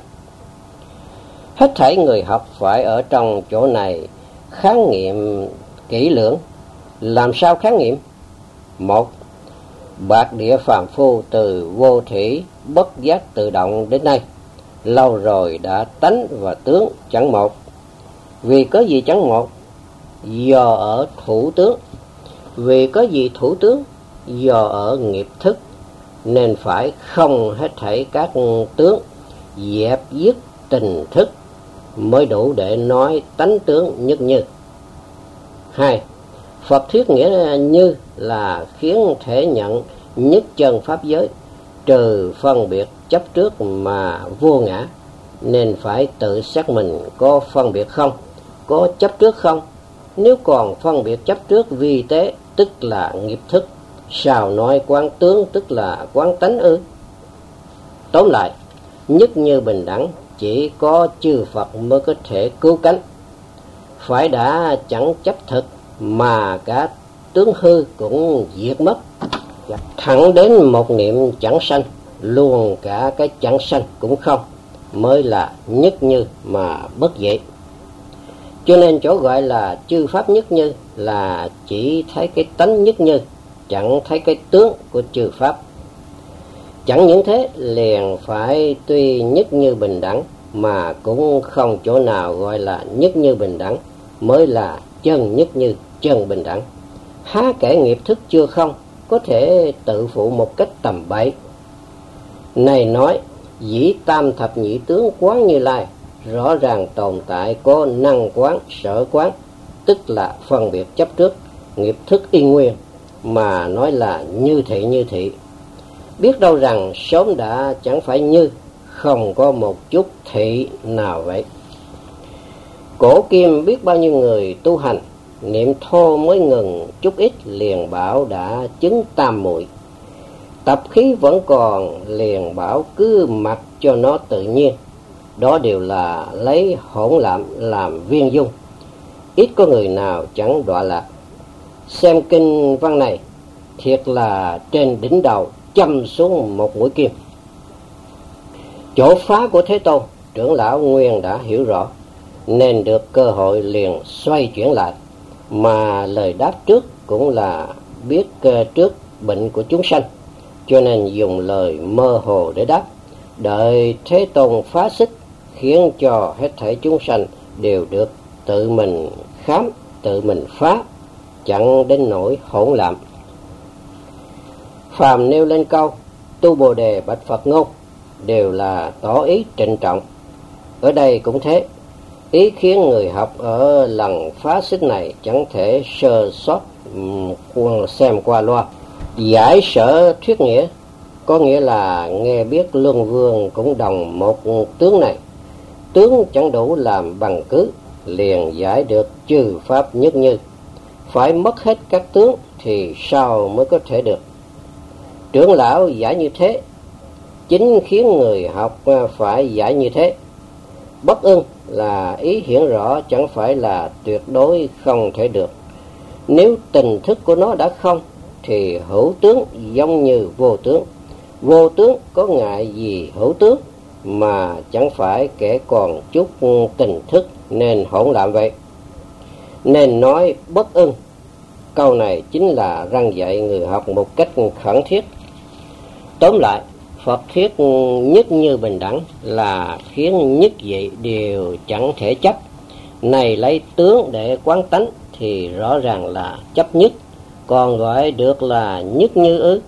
Hết thảy người học phải ở trong chỗ này kháng nghiệm kỹ lưỡng. Làm sao kháng nghiệm? Một, bạc địa phàm phu từ vô thủy bất giác tự động đến nay, lâu rồi đã tánh và tướng chẳng một. Vì có gì chẳng một? Do ở thủ tướng. Vì có gì thủ tướng? Do ở nghiệp thức, nên phải không hết thảy các tướng, dẹp dứt tình thức, mới đủ để nói tánh tướng nhất như. 2. Phật thuyết nghĩa như là khiến thể nhận nhất chân pháp giới, trừ phân biệt chấp trước mà vô ngã, nên phải tự xác mình có phân biệt không, có chấp trước không. Nếu còn phân biệt chấp trước vi tế tức là nghiệp thức, sao nói quán tướng tức là quán tánh ư? Tóm lại, nhất như bình đẳng chỉ có chư Phật mới có thể cứu cánh. Phải đã chẳng chấp thực mà cả tướng hư cũng diệt mất, thẳng đến một niệm chẳng sanh, luôn cả cái chẳng sanh cũng không, mới là nhất như mà bất diệt. Cho nên chỗ gọi là chư pháp nhất như là chỉ thấy cái tánh nhất như, chẳng thấy cái tướng của chư pháp. Chẳng những thế, liền phải tuy nhất như bình đẳng, mà cũng không chỗ nào gọi là nhất như bình đẳng, mới là chân nhất như, chân bình đẳng. Há kể nghiệp thức chưa không, có thể tự phụ một cách tầm bậy. Này nói, dĩ tam thập nhị tướng quán Như Lai, rõ ràng tồn tại có năng quán, sở quán, tức là phân biệt chấp trước, nghiệp thức y nguyên, mà nói là như thị. Biết đâu rằng sớm đã chẳng phải như, không có một chút thị nào vậy. Cổ kim biết bao nhiêu người tu hành, niệm thô mới ngừng chút ít liền bảo đã chứng tam muội. Tập khí vẫn còn liền bảo cứ mặc cho nó tự nhiên. Đó đều là lấy hỗn lạm làm viên dung. Ít có người nào chẳng đọa lạc. Xem kinh văn này, thiệt là trên đỉnh đầu, châm xuống một mũi kim. Chỗ phá của Thế Tôn, trưởng lão Nguyên đã hiểu rõ, nên được cơ hội liền xoay chuyển lại, mà lời đáp trước cũng là biết trước bệnh của chúng sanh, cho nên dùng lời mơ hồ để đáp. Đợi Thế Tôn phá xích, khiến cho hết thảy chúng sanh đều được tự mình khám, tự mình phá, chẳng đến nỗi hỗn loạn. Phàm nêu lên câu tu Bồ Đề bạch Phật ngôn đều là tỏ ý trịnh trọng. Ở đây cũng thế, ý khiến người học ở lần phá xích này chẳng thể sơ sót xem qua loa. Giải sở thuyết nghĩa, có nghĩa là nghe biết Luân Vương cũng đồng một tướng này. Tướng chẳng đủ làm bằng cứ, liền giải được chư pháp nhất như. Phải mất hết các tướng thì sao mới có thể được. Trưởng lão giải như thế, chính khiến người học phải giải như thế. Bất ưng là ý hiện rõ, chẳng phải là tuyệt đối không thể được. Nếu tình thức của nó đã không, thì hữu tướng giống như vô tướng. Vô tướng có ngại gì hữu tướng, mà chẳng phải kẻ còn chút tình thức nên hỗn loạn vậy. Nên nói bất ưng, câu này chính là răn dạy người học một cách khẩn thiết. Tóm lại, Phật thuyết nhất như bình đẳng là khiến nhất vị đều chẳng thể chấp. Này lấy tướng để quán tánh thì rõ ràng là chấp nhất, còn gọi được là nhất như ư?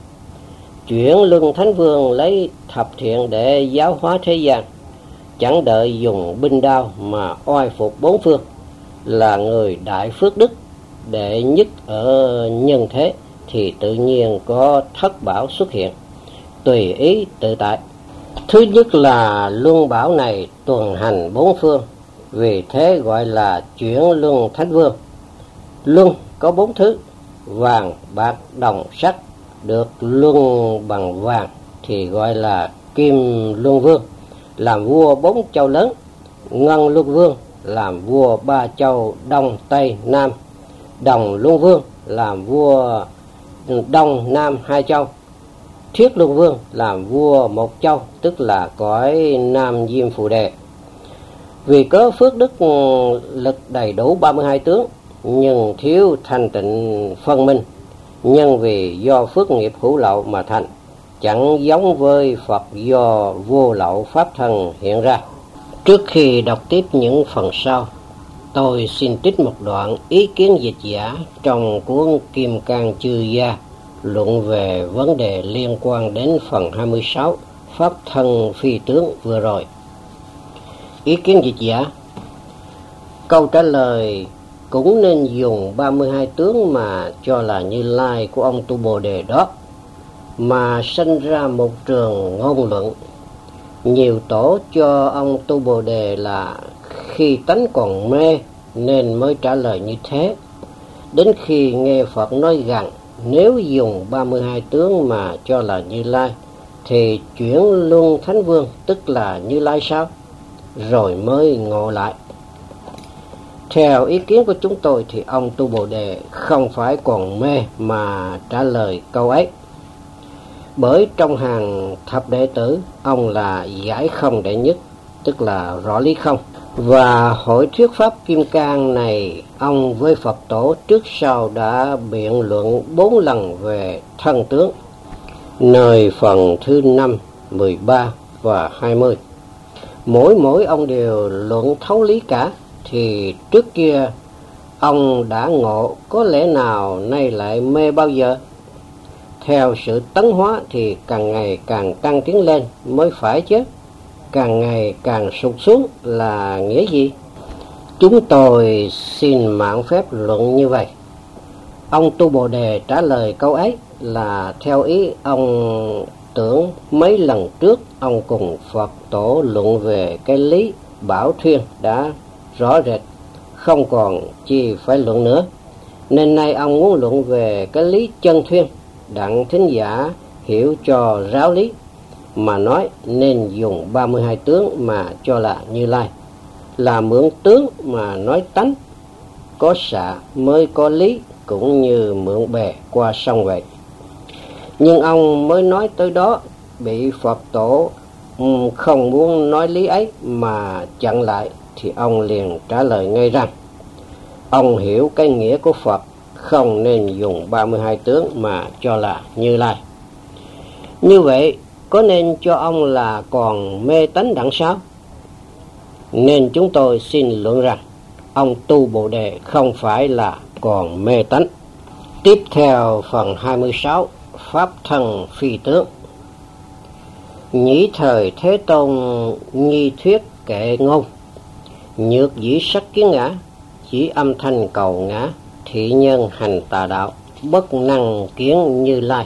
Chuyển Luân Thánh Vương lấy thập thiện để giáo hóa thế gian, chẳng đợi dùng binh đao mà oai phục bốn phương, là người đại phước đức, đệ nhất ở nhân thế, thì tự nhiên có thất bảo xuất hiện, tùy ý tự tại. Thứ nhất là luân bảo này tuần hành bốn phương, vì thế gọi là chuyển Luân Thánh Vương. Luân có bốn thứ: vàng, bạc, đồng, sắt, được luân bằng vàng thì gọi là Kim Luân Vương, làm vua bốn châu lớn. Ngân Luân Vương làm vua ba châu Đông, Tây, Nam. Đồng Luân Vương làm vua Đông, Nam hai châu. Thiết Luân Vương làm vua một châu, tức là cõi Nam Diêm Phù Đề. Vì cớ phước đức lực đầy đủ 32 tướng, nhưng thiếu thanh tịnh phân minh, nhân vì do phước nghiệp hữu lậu mà thành, chẳng giống với Phật do vô lậu pháp thân hiện ra. Trước khi đọc tiếp những phần sau, tôi xin trích một đoạn ý kiến dịch giả trong cuốn Kim Cang Chư Gia, luận về vấn đề liên quan đến phần 26 Pháp thân phi tướng vừa rồi. Ý kiến dịch giả: câu trả lời cũng nên dùng 32 tướng mà cho là Như Lai của ông Tu Bồ Đề đó, mà sinh ra một trường ngôn luận. Nhiều tổ cho ông Tu Bồ Đề là khi tánh còn mê nên mới trả lời như thế. Đến khi nghe Phật nói rằng nếu dùng 32 tướng mà cho là Như Lai, thì chuyển Luân Thánh Vương tức là Như Lai sao? Rồi mới ngộ lại. Theo ý kiến của chúng tôi thì ông Tu Bồ Đề không phải còn mê mà trả lời câu ấy. Bởi trong hàng thập đệ tử, ông là giải không đệ nhất, tức là rõ lý không. Và hội thuyết pháp Kim Cang này, ông với Phật tổ trước sau đã biện luận 4 lần về thân tướng, nơi phần thứ 5, 13 và 20. Mỗi ông đều luận thấu lý cả, thì trước kia ông đã ngộ, có lẽ nào nay lại mê bao giờ? Theo sự tấn hóa thì càng ngày càng tăng tiến lên mới phải chứ. Càng ngày càng sụt xuống là nghĩa gì? Chúng tôi xin mạn phép luận như vậy. Ông Tu Bồ Đề trả lời câu ấy là theo ý ông tưởng mấy lần trước ông cùng Phật tổ luận về cái lý bảo thuyên đã rõ rệt, không còn chi phải luận nữa. Nên nay ông muốn luận về cái lý chân thuyên, đặng thính giả hiểu cho ráo lý, mà nói nên dùng 32 tướng mà cho là Như Lai, là mượn tướng mà nói tánh, có xạ mới có lý, cũng như mượn bè qua sông vậy. Nhưng ông mới nói tới đó, bị Phật tổ không muốn nói lý ấy mà chặn lại, thì ông liền trả lời ngay rằng ông hiểu cái nghĩa của Phật, không nên dùng 32 tướng mà cho là Như Lai. Như vậy có nên cho ông là còn mê tánh đặng sao? Nên chúng tôi xin luận rằng ông tu Bồ Đề không phải là còn mê tánh. Tiếp theo phần 26, Pháp thân phi tướng. Nhĩ thời Thế Tôn nhi thuyết kệ ngôn, nhược dĩ sắc kiến ngã, chỉ âm thanh cầu ngã, thị nhân hành tà đạo, bất năng kiến Như Lai.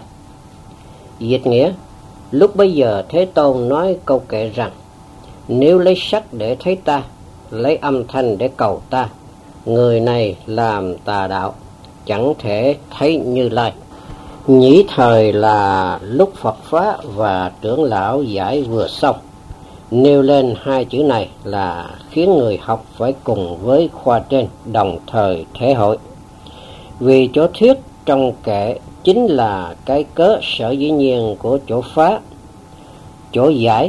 Dịch nghĩa, lúc bấy giờ Thế Tôn nói câu kệ rằng, nếu lấy sắc để thấy ta, lấy âm thanh để cầu ta, người này làm tà đạo, chẳng thể thấy Như Lai. Nhĩ thời là lúc Phật Pháp và trưởng lão giải vừa xong. Nêu lên hai chữ này là khiến người học phải cùng với khoa trên đồng thời thể hội. Vì chỗ thuyết trong kệ chính là cái cớ sở dĩ nhiên của chỗ phá, chỗ giải.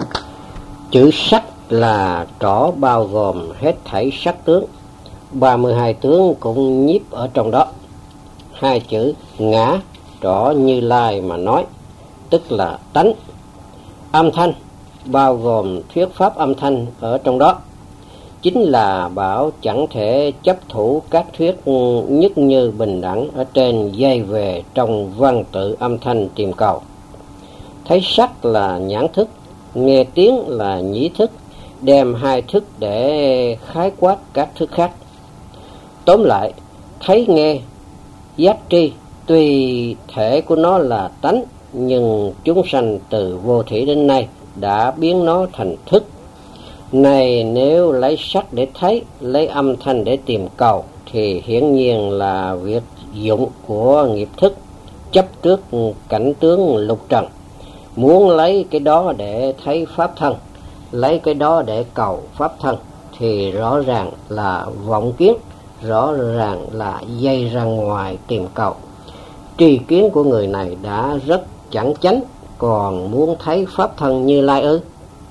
Chữ sắc là trỏ bao gồm hết thảy sắc tướng, 32 tướng cũng nhiếp ở trong đó. Hai chữ ngã trỏ Như Lai mà nói, tức là tánh. Âm thanh bao gồm thuyết pháp âm thanh ở trong đó, chính là bảo chẳng thể chấp thủ các thuyết nhất như bình đẳng ở trên dây về trong văn tự âm thanh tìm cầu. Thấy sắc là nhãn thức, nghe tiếng là nhĩ thức, đem hai thức để khái quát các thức khác. Tóm lại, thấy nghe, giác tri, tuy thể của nó là tánh, nhưng chúng sanh từ vô thủy đến nay đã biến nó thành thức. Này nếu lấy sắc để thấy, lấy âm thanh để tìm cầu, thì hiển nhiên là việc dụng của nghiệp thức, chấp trước cảnh tướng lục trần. Muốn lấy cái đó để thấy pháp thân, lấy cái đó để cầu pháp thân, thì rõ ràng là vọng kiến, rõ ràng là dây ra ngoài tìm cầu. Tri kiến của người này đã rất chẳng chánh, còn muốn thấy pháp thân Như Lai ư?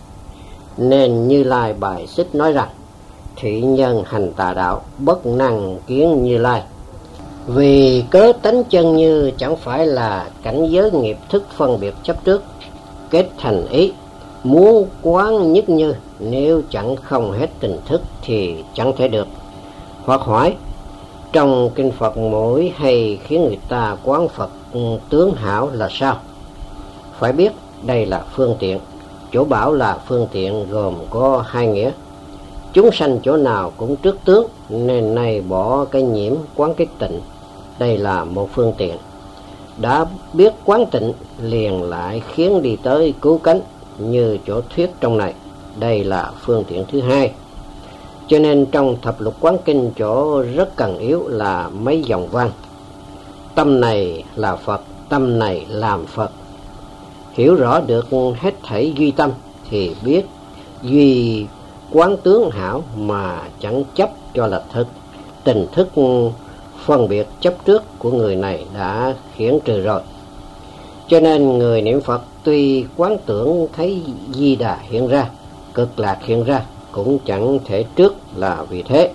Nên Như Lai bài xích nói rằng, thị nhân hành tà đạo, bất năng kiến Như Lai. Vì cớ tánh chân như chẳng phải là cảnh giới nghiệp thức phân biệt chấp trước, kết thành ý, muốn quán nhất như, nếu chẳng không hết tình thức thì chẳng thể được. Hoặc hỏi, trong kinh Phật mỗi hay khiến người ta quán Phật tướng hảo là sao? Phải biết đây là phương tiện. Chỗ bảo là phương tiện gồm có hai nghĩa. Chúng sanh chỗ nào cũng trước tướng, nên nay bỏ cái nhiễm quán cái tịnh. Đây là một phương tiện. Đã biết quán tịnh liền lại khiến đi tới cứu cánh, như chỗ thuyết trong này. Đây là phương tiện thứ hai. Cho nên trong thập lục quán kinh chỗ rất cần yếu là mấy dòng văn. Tâm này là Phật, tâm này làm Phật. Hiểu rõ được hết thảy duy tâm thì biết duy quán tướng hảo mà chẳng chấp cho là thực. Tình thức phân biệt chấp trước của người này đã khiển trừ rồi. Cho nên người niệm Phật tuy quán tưởng thấy Di Đà hiện ra, Cực Lạc hiện ra, cũng chẳng thể trước là vì thế.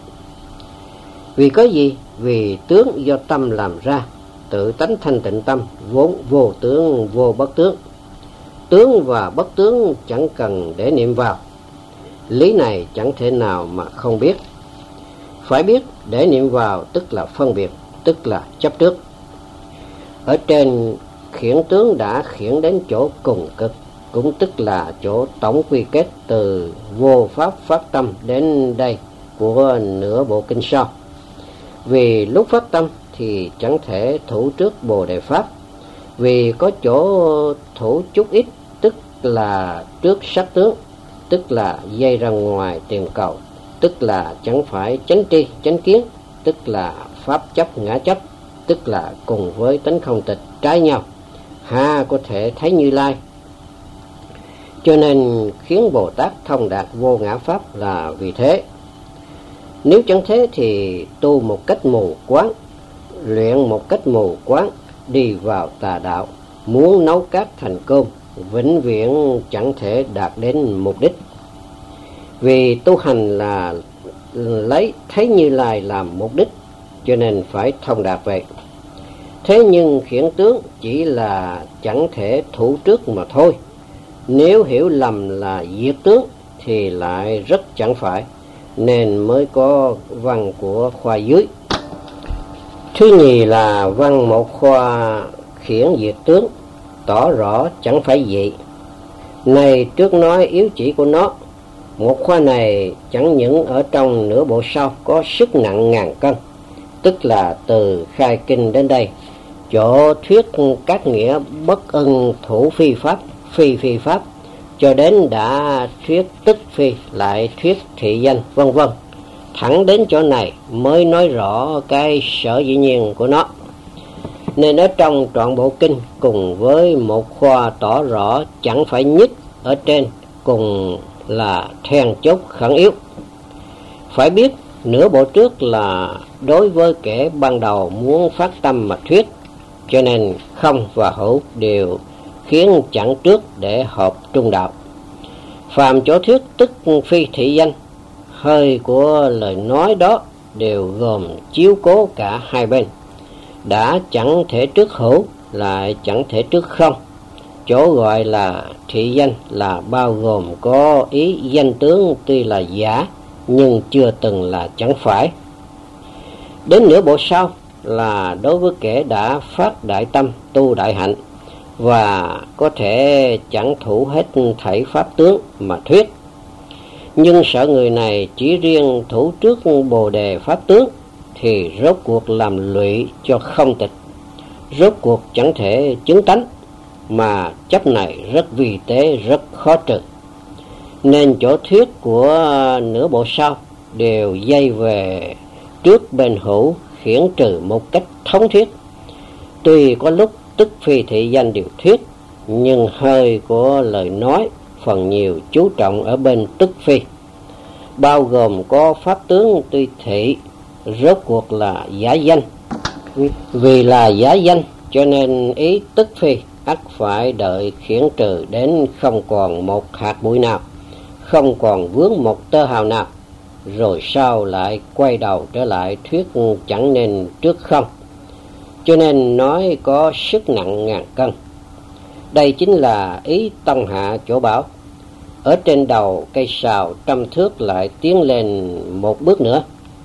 Vì có gì? Vì tướng do tâm làm ra, tự tánh thanh tịnh tâm, vốn vô tướng vô bất tướng. Tướng và bất tướng chẳng cần để niệm vào. Lý này chẳng thể nào mà không biết. Phải biết để niệm vào tức là phân biệt, tức là chấp trước. Ở trên khiển tướng đã khiển đến chỗ cùng cực, cũng tức là chỗ tổng quy kết từ vô pháp phát tâm đến đây của nửa bộ kinh sau. Vì lúc phát tâm thì chẳng thể thủ trước Bồ Đề Pháp, vì có chỗ thủ chút ít, tức là trước sắc tướng, tức là dây ra ngoài tìm cầu, tức là chẳng phải chánh tri, chánh kiến, tức là pháp chấp, ngã chấp, tức là cùng với tánh không tịch trái nhau, ha có thể thấy Như Lai. Cho nên khiến Bồ Tát thông đạt vô ngã pháp là vì thế. Nếu chẳng thế thì tu một cách mù quáng, luyện một cách mù quáng, đi vào tà đạo, muốn nấu cát thành cơm, vĩnh viễn chẳng thể đạt đến mục đích. Vì tu hành là lấy thấy Như Lai làm mục đích, cho nên phải thông đạt vậy. Thế nhưng khiển tướng chỉ là chẳng thể thủ trước mà thôi. Nếu hiểu lầm là diệt tướng thì lại rất chẳng phải, nên mới có văn của khoa dưới. Thứ nhì là văn một khoa khiển diệt tướng, tỏ rõ chẳng phải vậy. Này trước nói yếu chỉ của nó, một khoa này chẳng những ở trong nửa bộ sau có sức nặng ngàn cân, tức là từ khai kinh đến đây, chỗ thuyết các nghĩa bất ưng thủ phi pháp, phi phi pháp, cho đến đã thuyết tức phi, lại thuyết thị danh, vân vân. Thẳng đến chỗ này mới nói rõ cái sở dĩ nhiên của nó. Nên ở trong trọn bộ kinh cùng với một khoa tỏ rõ chẳng phải nhất ở trên, cùng là then chốt khẩn yếu. Phải biết nửa bộ trước là đối với kẻ ban đầu muốn phát tâm mà thuyết, cho nên không và hữu đều khiến chẳng trước để hợp trung đạo. Phàm chỗ thuyết tức phi thị danh, hơi của lời nói đó đều gồm chiếu cố cả hai bên. Đã chẳng thể trước hữu, lại chẳng thể trước không. Chỗ gọi là thị danh là bao gồm có ý danh tướng tuy là giả, nhưng chưa từng là chẳng phải. Đến nửa bộ sau là đối với kẻ đã phát đại tâm tu đại hạnh, và có thể chẳng thủ hết thảy pháp tướng mà thuyết. Nhưng sợ người này chỉ riêng thủ trước bồ đề pháp tướng, thì rốt cuộc làm lụy cho không tịch, rốt cuộc chẳng thể chứng tánh, mà chấp này rất vi tế, rất khó trừ. Nên chỗ thuyết của nửa bộ sau đều dây về trước bên hữu, khiển trừ một cách thống thiết. Tuy có lúc tức phi thị danh điều thuyết, nhưng hơi của lời nói phần nhiều chú trọng ở bên tức phi, bao gồm có pháp tướng tuy thị, rốt cuộc là giả danh. Vì là giả danh cho nên ý tức phi ắt phải đợi khiển trừ đến không còn một hạt bụi nào, không còn vướng một tơ hào nào, rồi sau lại quay đầu trở lại thuyết chẳng nên trước không. Cho nên nói có sức nặng ngàn cân. Đây chính là ý tông hạ chỗ bảo, ở trên đầu cây sào 100 thước lại tiến lên một bước nữa.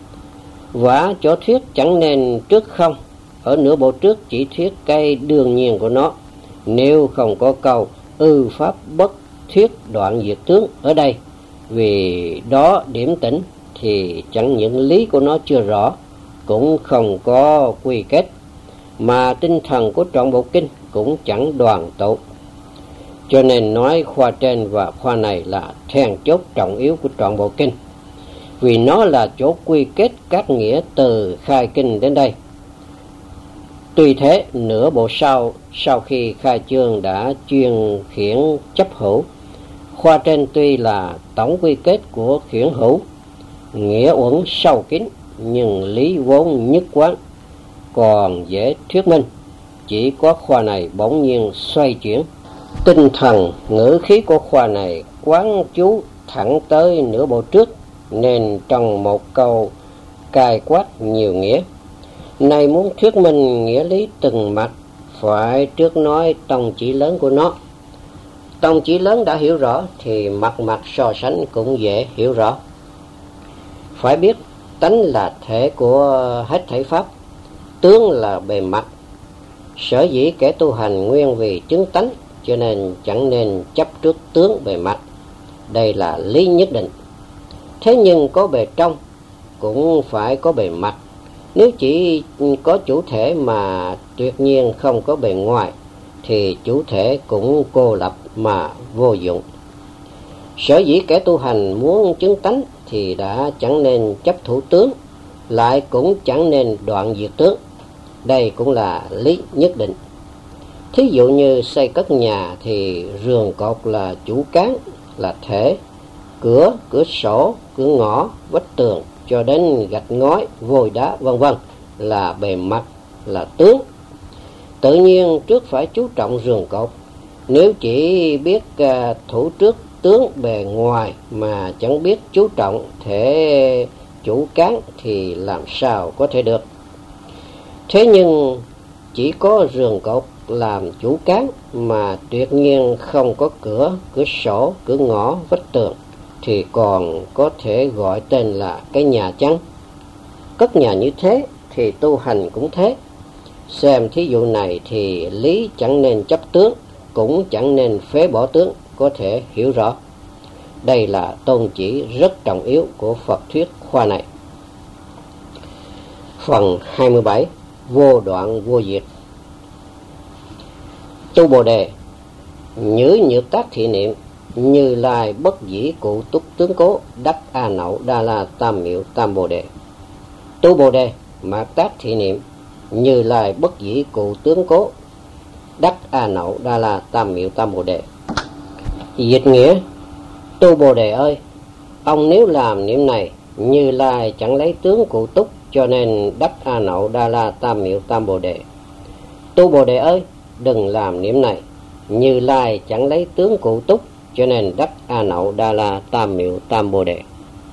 Vả chỗ thuyết chẳng nên trước không, ở nửa bộ trước chỉ thuyết cái đương nhiên của nó. Nếu không có câu ư pháp bất thuyết đoạn diệt tướng ở đây, vì đó điểm tỉnh, thì chẳng những lý của nó chưa rõ, cũng không có quy kết, mà tinh thần của trọn bộ kinh cũng chẳng đoàn tụ. Cho nên nói khoa trên và khoa này là then chốt trọng yếu của trọn bộ kinh, vì nó là chỗ quy kết các nghĩa từ khai kinh đến đây. Tuy thế, nửa bộ sau khi khai chương đã chuyên khiển chấp hữu, khoa trên tuy là tổng quy kết của khiển hữu, nghĩa uẩn sâu kín, nhưng lý vốn nhất quán, còn dễ thuyết minh. Chỉ có khoa này bỗng nhiên xoay chuyển, tinh thần ngữ khí của khoa này quán chú thẳng tới nửa bộ trước, nên trong một câu cài quát nhiều nghĩa. Này muốn thuyết minh nghĩa lý từng mặt, phải trước nói tông chỉ lớn của nó. Tông chỉ lớn đã hiểu rõ thì mặt mặt so sánh cũng dễ hiểu rõ. Phải biết tánh là thể của hết thảy pháp, tướng là bề mặt. Sở dĩ kẻ tu hành nguyên vì chứng tánh, cho nên chẳng nên chấp trước tướng bề mặt. Đây là lý nhất định. Thế nhưng có bề trong cũng phải có bề mặt. Nếu chỉ có chủ thể mà tuyệt nhiên không có bề ngoài, thì chủ thể cũng cô lập mà vô dụng. Sở dĩ kẻ tu hành muốn chứng tánh thì đã chẳng nên chấp thủ tướng, lại cũng chẳng nên đoạn diệt tướng. Đây cũng là lý nhất định. Thí dụ như xây cất nhà thì giường cột là chủ cán, là thể, cửa, cửa sổ, cửa ngõ, vách tường cho đến gạch ngói, vôi đá vân vân là bề mặt, là tướng. Tự nhiên trước phải chú trọng rường cột. Nếu chỉ biết thủ trước tướng bề ngoài mà chẳng biết chú trọng thể chủ cán thì làm sao có thể được. Thế nhưng chỉ có rường cột làm chủ cán mà tuyệt nhiên không có cửa sổ, cửa ngõ, vách tường thì còn có thể gọi tên là cái nhà chăng? Cất nhà như thế thì tu hành cũng thế. Xem thí dụ này thì lý chẳng nên chấp tướng, cũng chẳng nên phế bỏ tướng, có thể hiểu rõ. Đây là tôn chỉ rất trọng yếu của Phật thuyết khoa này. Phần 27. Vô đoạn vô diệt. Tu Bồ Đề, nhữ nhược tác thị niệm, Như Lai bất dĩ cụ túc tướng cố, đắc A Nậu Đa La Tam Miệu Tam Bồ Đề. Tu Bồ Đề, mạt tác thị niệm, Như Lai bất dĩ cụ tướng cố, đắc A Nậu Đa La Tam Miệu Tam Bồ Đề. Dịch nghĩa: Tu Bồ Đề ơi, ông nếu làm niệm này, Như Lai chẳng lấy tướng cụ túc, cho nên đắc A Nậu Đa La Tam Miệu Tam Bồ Đề. Tu Bồ Đề ơi, đừng làm niệm này, Như Lai chẳng lấy tướng cụ túc, cho nên đắc A Nậu Đa La Tam Miệu Tam Bồ Đề.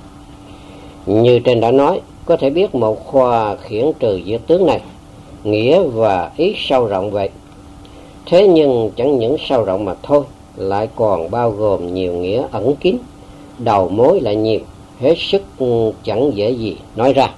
Như trên đã nói, có thể biết một khoa khiển trừ diệt tướng này, nghĩa và ý sâu rộng vậy. Thế nhưng chẳng những sâu rộng mà thôi, lại còn bao gồm nhiều nghĩa ẩn kín, đầu mối lại nhiều, hết sức chẳng dễ gì nói ra.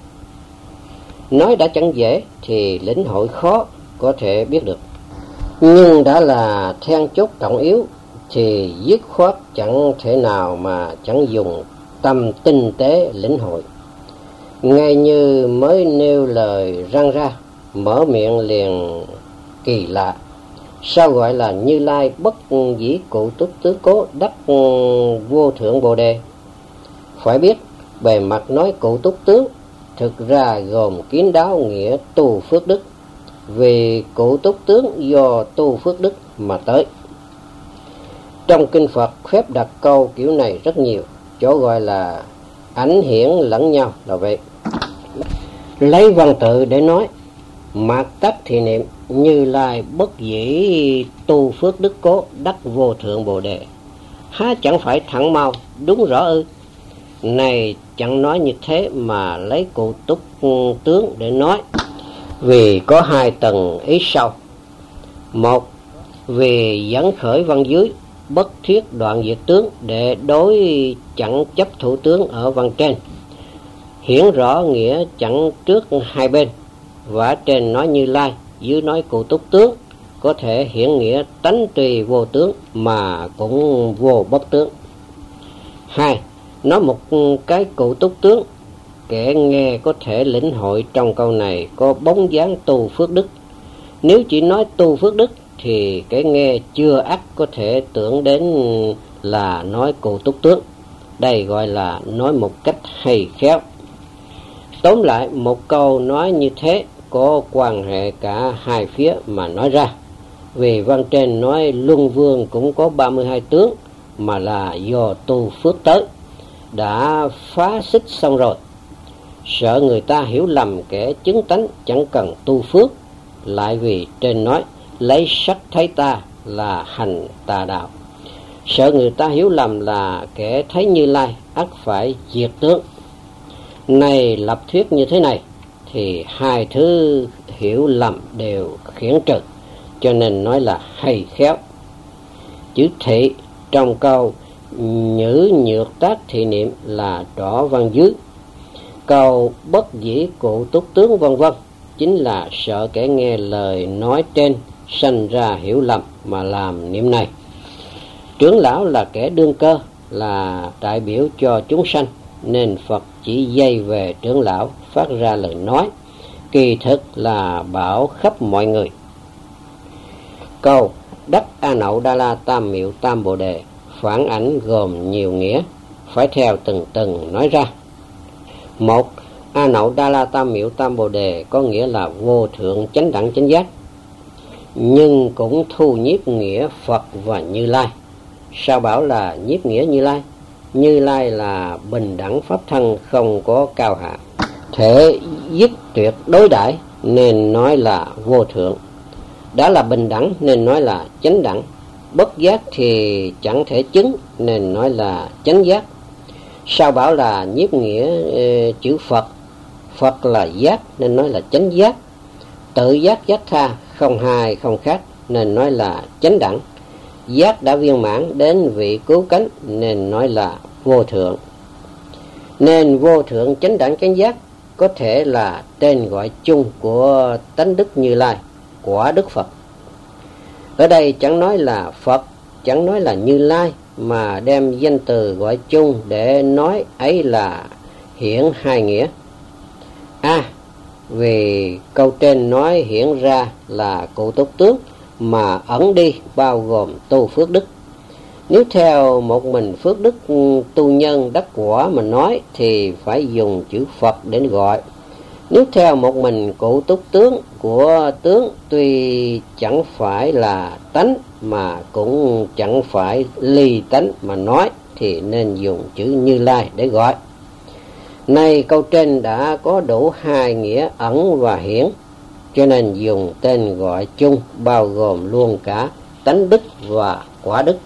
Nói đã chẳng dễ thì lĩnh hội khó có thể biết được. Nhưng đã là then chốt trọng yếu thì dứt khoát chẳng thể nào mà chẳng dùng tâm tinh tế lĩnh hội. Ngay như mới nêu lời răng ra, mở miệng liền kỳ lạ. Sao gọi là Như Lai bất dĩ cụ túc tướng cố, đắc vô thượng Bồ Đề? Phải biết bề mặt nói cụ túc tướng thực ra gồm kín đáo nghĩa tu phước đức, vì cụ túc tướng do tu phước đức mà tới. Trong kinh Phật phép đặt câu kiểu này rất nhiều, chỗ gọi là ảnh hiển lẫn nhau là vậy. Lấy văn tự để nói, mạt tắc thị niệm, Như Lai bất dĩ tu phước đức cố, đắc vô thượng Bồ Đề. Há chẳng phải thẳng mau, đúng rõ ư? Này chẳng nói như thế mà lấy cụ túc tướng để nói, vì có hai tầng ý sau. Một, vì dẫn khởi văn dưới, bất thiết đoạn diệt tướng để đối chẳng chấp thủ tướng ở văn trên, hiển rõ nghĩa chẳng trước hai bên. Vả trên nói Như Lai, dưới nói cụ túc tướng, có thể hiển nghĩa tánh tùy vô tướng mà cũng vô bất tướng. Hai, nói một cái cụ túc tướng, kẻ nghe có thể lĩnh hội trong câu này có bóng dáng tu phước đức. Nếu chỉ nói tu phước đức thì kẻ nghe chưa ắt có thể tưởng đến là nói cụ túc tướng. Đây gọi là nói một cách hay khéo. Tóm lại, một câu nói như thế có quan hệ cả hai phía mà nói ra. Vì văn trên nói Luân Vương cũng có 32 tướng, mà là do tu phước tới, đã phá xích xong rồi. Sợ người ta hiểu lầm kẻ chứng tánh chẳng cần tu phước, lại vì trên nói lấy sắc thấy ta là hành tà đạo. Sợ người ta hiểu lầm là kẻ thấy Như Lai ắt phải diệt tướng. Này lập thuyết như thế này thì hai thứ hiểu lầm đều khiển trừ, cho nên nói là hay khéo. Chữ thị trong câu nhữ nhược tác thị niệm là rõ văn dưới. Câu bất dĩ cụ túc tướng vân vân chính là sợ kẻ nghe lời nói trên sanh ra hiểu lầm mà làm niệm này. Trưởng lão là kẻ đương cơ, là đại biểu cho chúng sanh, nên Phật chỉ dây về trưởng lão phát ra lời nói, kỳ thực là bảo khắp mọi người. Câu đắc A Nậu Đa La Tam Miệu Tam Bồ Đề phản ảnh gồm nhiều nghĩa, phải theo từng từng nói ra. Một, A Nậu Đa La Tam Miệu Tam Bồ Đề có nghĩa là vô thượng chánh đẳng chánh giác, nhưng cũng thu nhiếp nghĩa Phật và Như Lai. Sao bảo là nhiếp nghĩa Như Lai? Như Lai là bình đẳng pháp thân, không có cao hạ, thể dứt tuyệt đối đãi, nên nói là vô thượng. Đã là bình đẳng nên nói là chánh đẳng. Bất giác thì chẳng thể chứng nên nói là chánh giác. Sao bảo là nhiếp nghĩa chữ Phật? Phật là giác nên nói là chánh giác. Tự giác giác tha, không hai không khác nên nói là chánh đẳng. Giác đã viên mãn đến vị cứu cánh nên nói là vô thượng. Nên vô thượng chánh đẳng chánh giác có thể là tên gọi chung của tánh đức Như Lai, quả Đức Phật. Ở đây chẳng nói là Phật, chẳng nói là Như Lai, mà đem danh từ gọi chung để nói ấy là hiển hai nghĩa. Vì câu trên nói hiển ra là cụ túc tướng, mà ẩn đi bao gồm tu phước đức. Nếu theo một mình phước đức tu nhân đắc quả mà nói thì phải dùng chữ Phật để gọi. Nếu theo một mình cụ túc tướng của tướng tuy chẳng phải là tánh mà cũng chẳng phải ly tánh mà nói thì nên dùng chữ Như Lai để gọi. Nay câu trên đã có đủ hai nghĩa ẩn và hiển, cho nên dùng tên gọi chung bao gồm luôn cả tánh đức và quả đức.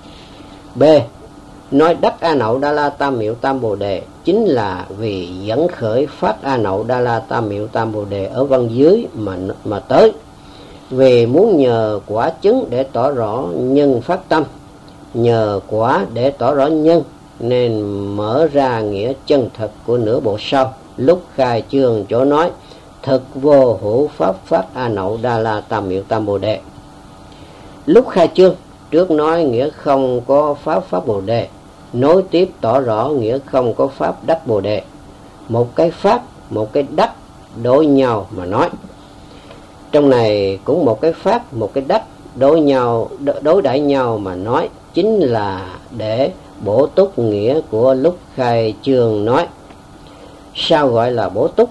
B. Nói đắc A Nậu Đa La Tam Miệu Tam Bồ Đề chính là vì dẫn khởi phát A Nậu Đa La Tam Miệu Tam Bồ Đề ở văn dưới mà tới. Vì muốn nhờ quả chứng để tỏ rõ nhân phát tâm, nhờ quả để tỏ rõ nhân, nên mở ra nghĩa chân thật của nửa bộ sau lúc khai chương chỗ nói thực vô hữu pháp phát A Nậu Đa La Tam Miệu Tam Bồ Đề. Lúc khai chương trước nói nghĩa không có pháp Bồ Đề, nối tiếp tỏ rõ nghĩa không có pháp đắc Bồ Đề. Một cái pháp, một cái đắc đối nhau mà nói. Trong này cũng một cái pháp, một cái đắc đối đãi nhau mà nói, chính là để bổ túc nghĩa của lúc khai chương nói. Sao gọi là bổ túc?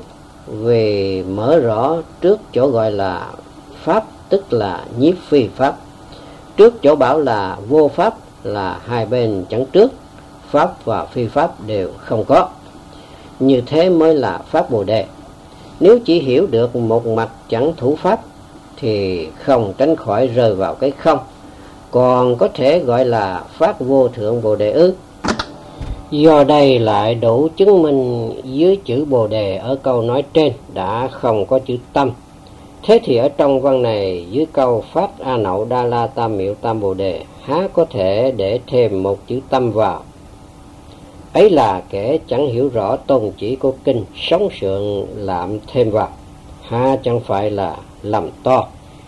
Vì mở rõ trước chỗ gọi là pháp, tức là nhiếp phi pháp. Trước chỗ bảo là vô pháp là hai bên chẳng trước, pháp và phi pháp đều không có. Như thế mới là pháp Bồ Đề. Nếu chỉ hiểu được một mặt chẳng thủ pháp thì không tránh khỏi rơi vào cái không. Còn có thể gọi là pháp vô thượng Bồ Đề ư? Do đây lại đủ chứng minh dưới chữ Bồ Đề ở câu nói trên đã không có chữ tâm. Thế thì ở trong văn này dưới câu phát A Nậu Đa La Tam Miệu Tam Bồ Đề há có thể để thêm một chữ tâm vào? Ấy là kẻ chẳng hiểu rõ tôn chỉ của kinh, sống sượng lạm thêm vào, há chẳng phải là lầm to.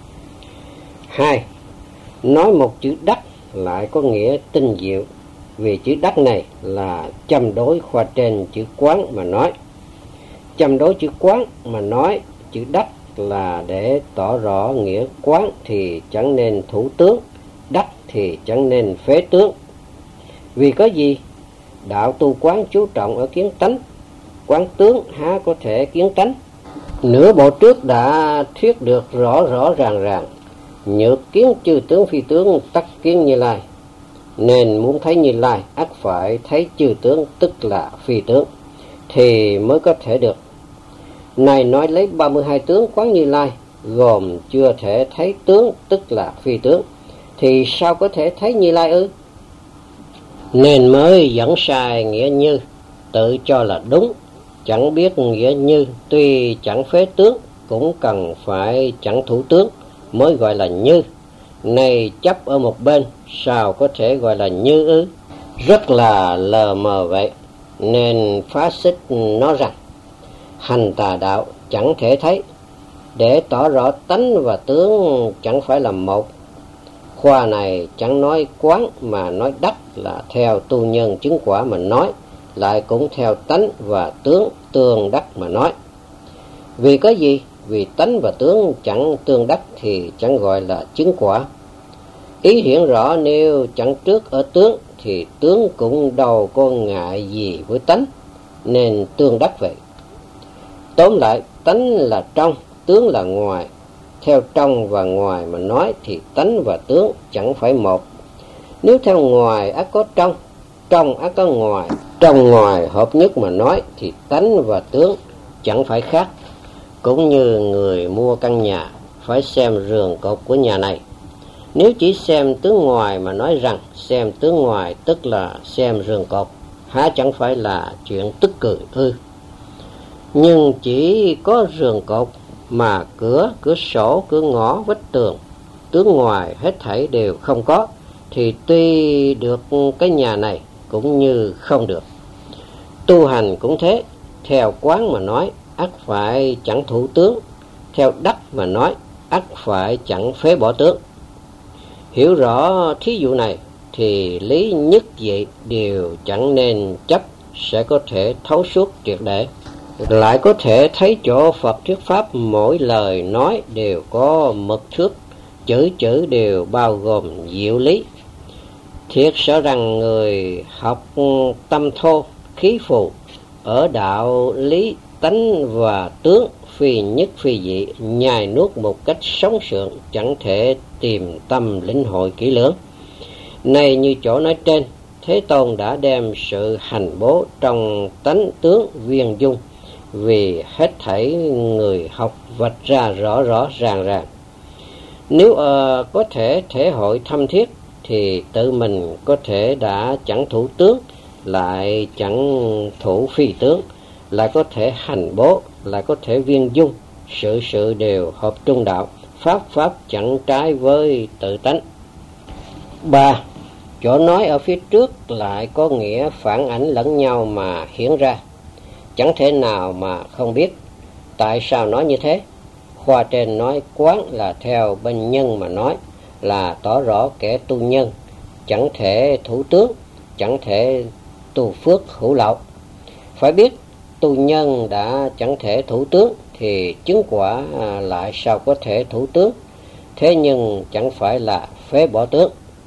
2. Nói một chữ đắc lại có nghĩa tinh diệu, vì chữ đắc này là châm đối khoa trên chữ quán mà nói. Châm đối chữ quán mà nói chữ đắc là để tỏ rõ nghĩa quán thì chẳng nên thủ tướng, đắc thì chẳng nên phế tướng. Vì có gì? Đạo tu quán chú trọng ở kiến tánh, quán tướng há có thể kiến tánh. Nửa bộ trước đã thuyết được rõ ràng, nhược kiến chư tướng phi tướng tắc kiến Như Lai. Nên muốn thấy Như Lai ắt phải thấy chư tướng tức là phi tướng thì mới có thể được. Này nói lấy 32 tướng quán Như Lai gồm chưa thể thấy tướng tức là phi tướng thì sao có thể thấy Như Lai ư? Nên mới dẫn sai nghĩa như, tự cho là đúng, chẳng biết nghĩa như tuy chẳng phế tướng cũng cần phải chẳng thủ tướng mới gọi là như. Này chấp ở một bên sao có thể gọi là như ư? Rất là lờ mờ vậy. Nên phá xích nói rằng hành tà đạo chẳng thể thấy, để tỏ rõ tánh và tướng chẳng phải là một. Khoa này chẳng nói quán mà nói đắc là theo tu nhân chứng quả mà nói, lại cũng theo tánh và tướng tương đắc mà nói. Vì có gì? Vì tánh và tướng chẳng tương đắc thì chẳng gọi là chứng quả. Ý hiện rõ nếu chẳng trước ở tướng thì tướng cũng đâu có ngại gì với tánh, nên tương đắc vậy. Tóm lại, tánh là trong, tướng là ngoài. Theo trong và ngoài mà nói thì tánh và tướng chẳng phải một. Nếu theo ngoài ắt có trong ắt có ngoài, trong ngoài hợp nhất mà nói thì tánh và tướng chẳng phải khác. Cũng như người mua căn nhà phải xem rường cột của nhà này. Nếu chỉ xem tướng ngoài mà nói rằng xem tướng ngoài tức là xem rường cột, há chẳng phải là chuyện tức cười ư? Nhưng chỉ có rường cột mà cửa sổ, cửa ngõ, vách tường, tướng ngoài hết thảy đều không có, thì tuy được cái nhà này cũng như không được. Tu hành cũng thế, theo quán mà nói ắt phải chẳng thủ tướng, theo đắc mà nói ắt phải chẳng phế bỏ tướng. Hiểu rõ thí dụ này thì lý nhất dị đều chẳng nên chấp, sẽ có thể thấu suốt triệt để. Lại có thể thấy chỗ Phật thuyết pháp mỗi lời nói đều có mực thước, chữ chữ đều bao gồm diệu lý. Thiệt sợ rằng người học tâm thô, khí phù, ở đạo lý tánh và tướng phi nhất phi dị, nhai nuốt một cách sống sượng, chẳng thể tìm tâm lĩnh hội kỹ lưỡng. Này như chỗ nói trên, Thế Tôn đã đem sự hành bố trong tánh tướng viên dung, vì hết thảy người học vạch ra rõ rõ ràng ràng. Nếu có thể hội thâm thiết, thì tự mình có thể đã chẳng thủ tướng, lại chẳng thủ phi tướng, lại có thể hành bố, lại có thể viên dung, sự đều hợp trung đạo, pháp chẳng trái với tự tánh. 3. Chỗ nói ở phía trước lại có nghĩa phản ảnh lẫn nhau mà hiển ra, chẳng thể nào mà không biết. Tại sao nói như thế? Khoa trên nói quán là theo bên nhân mà nói, là tỏ rõ kẻ tu nhân chẳng thể thủ tướng, chẳng thể tu phước hữu lậu. Phải biết tu nhân đã chẳng thể thủ tướng thì chứng quả lại sao có thể thủ tướng? Thế nhưng chẳng phải là phế bỏ tướng.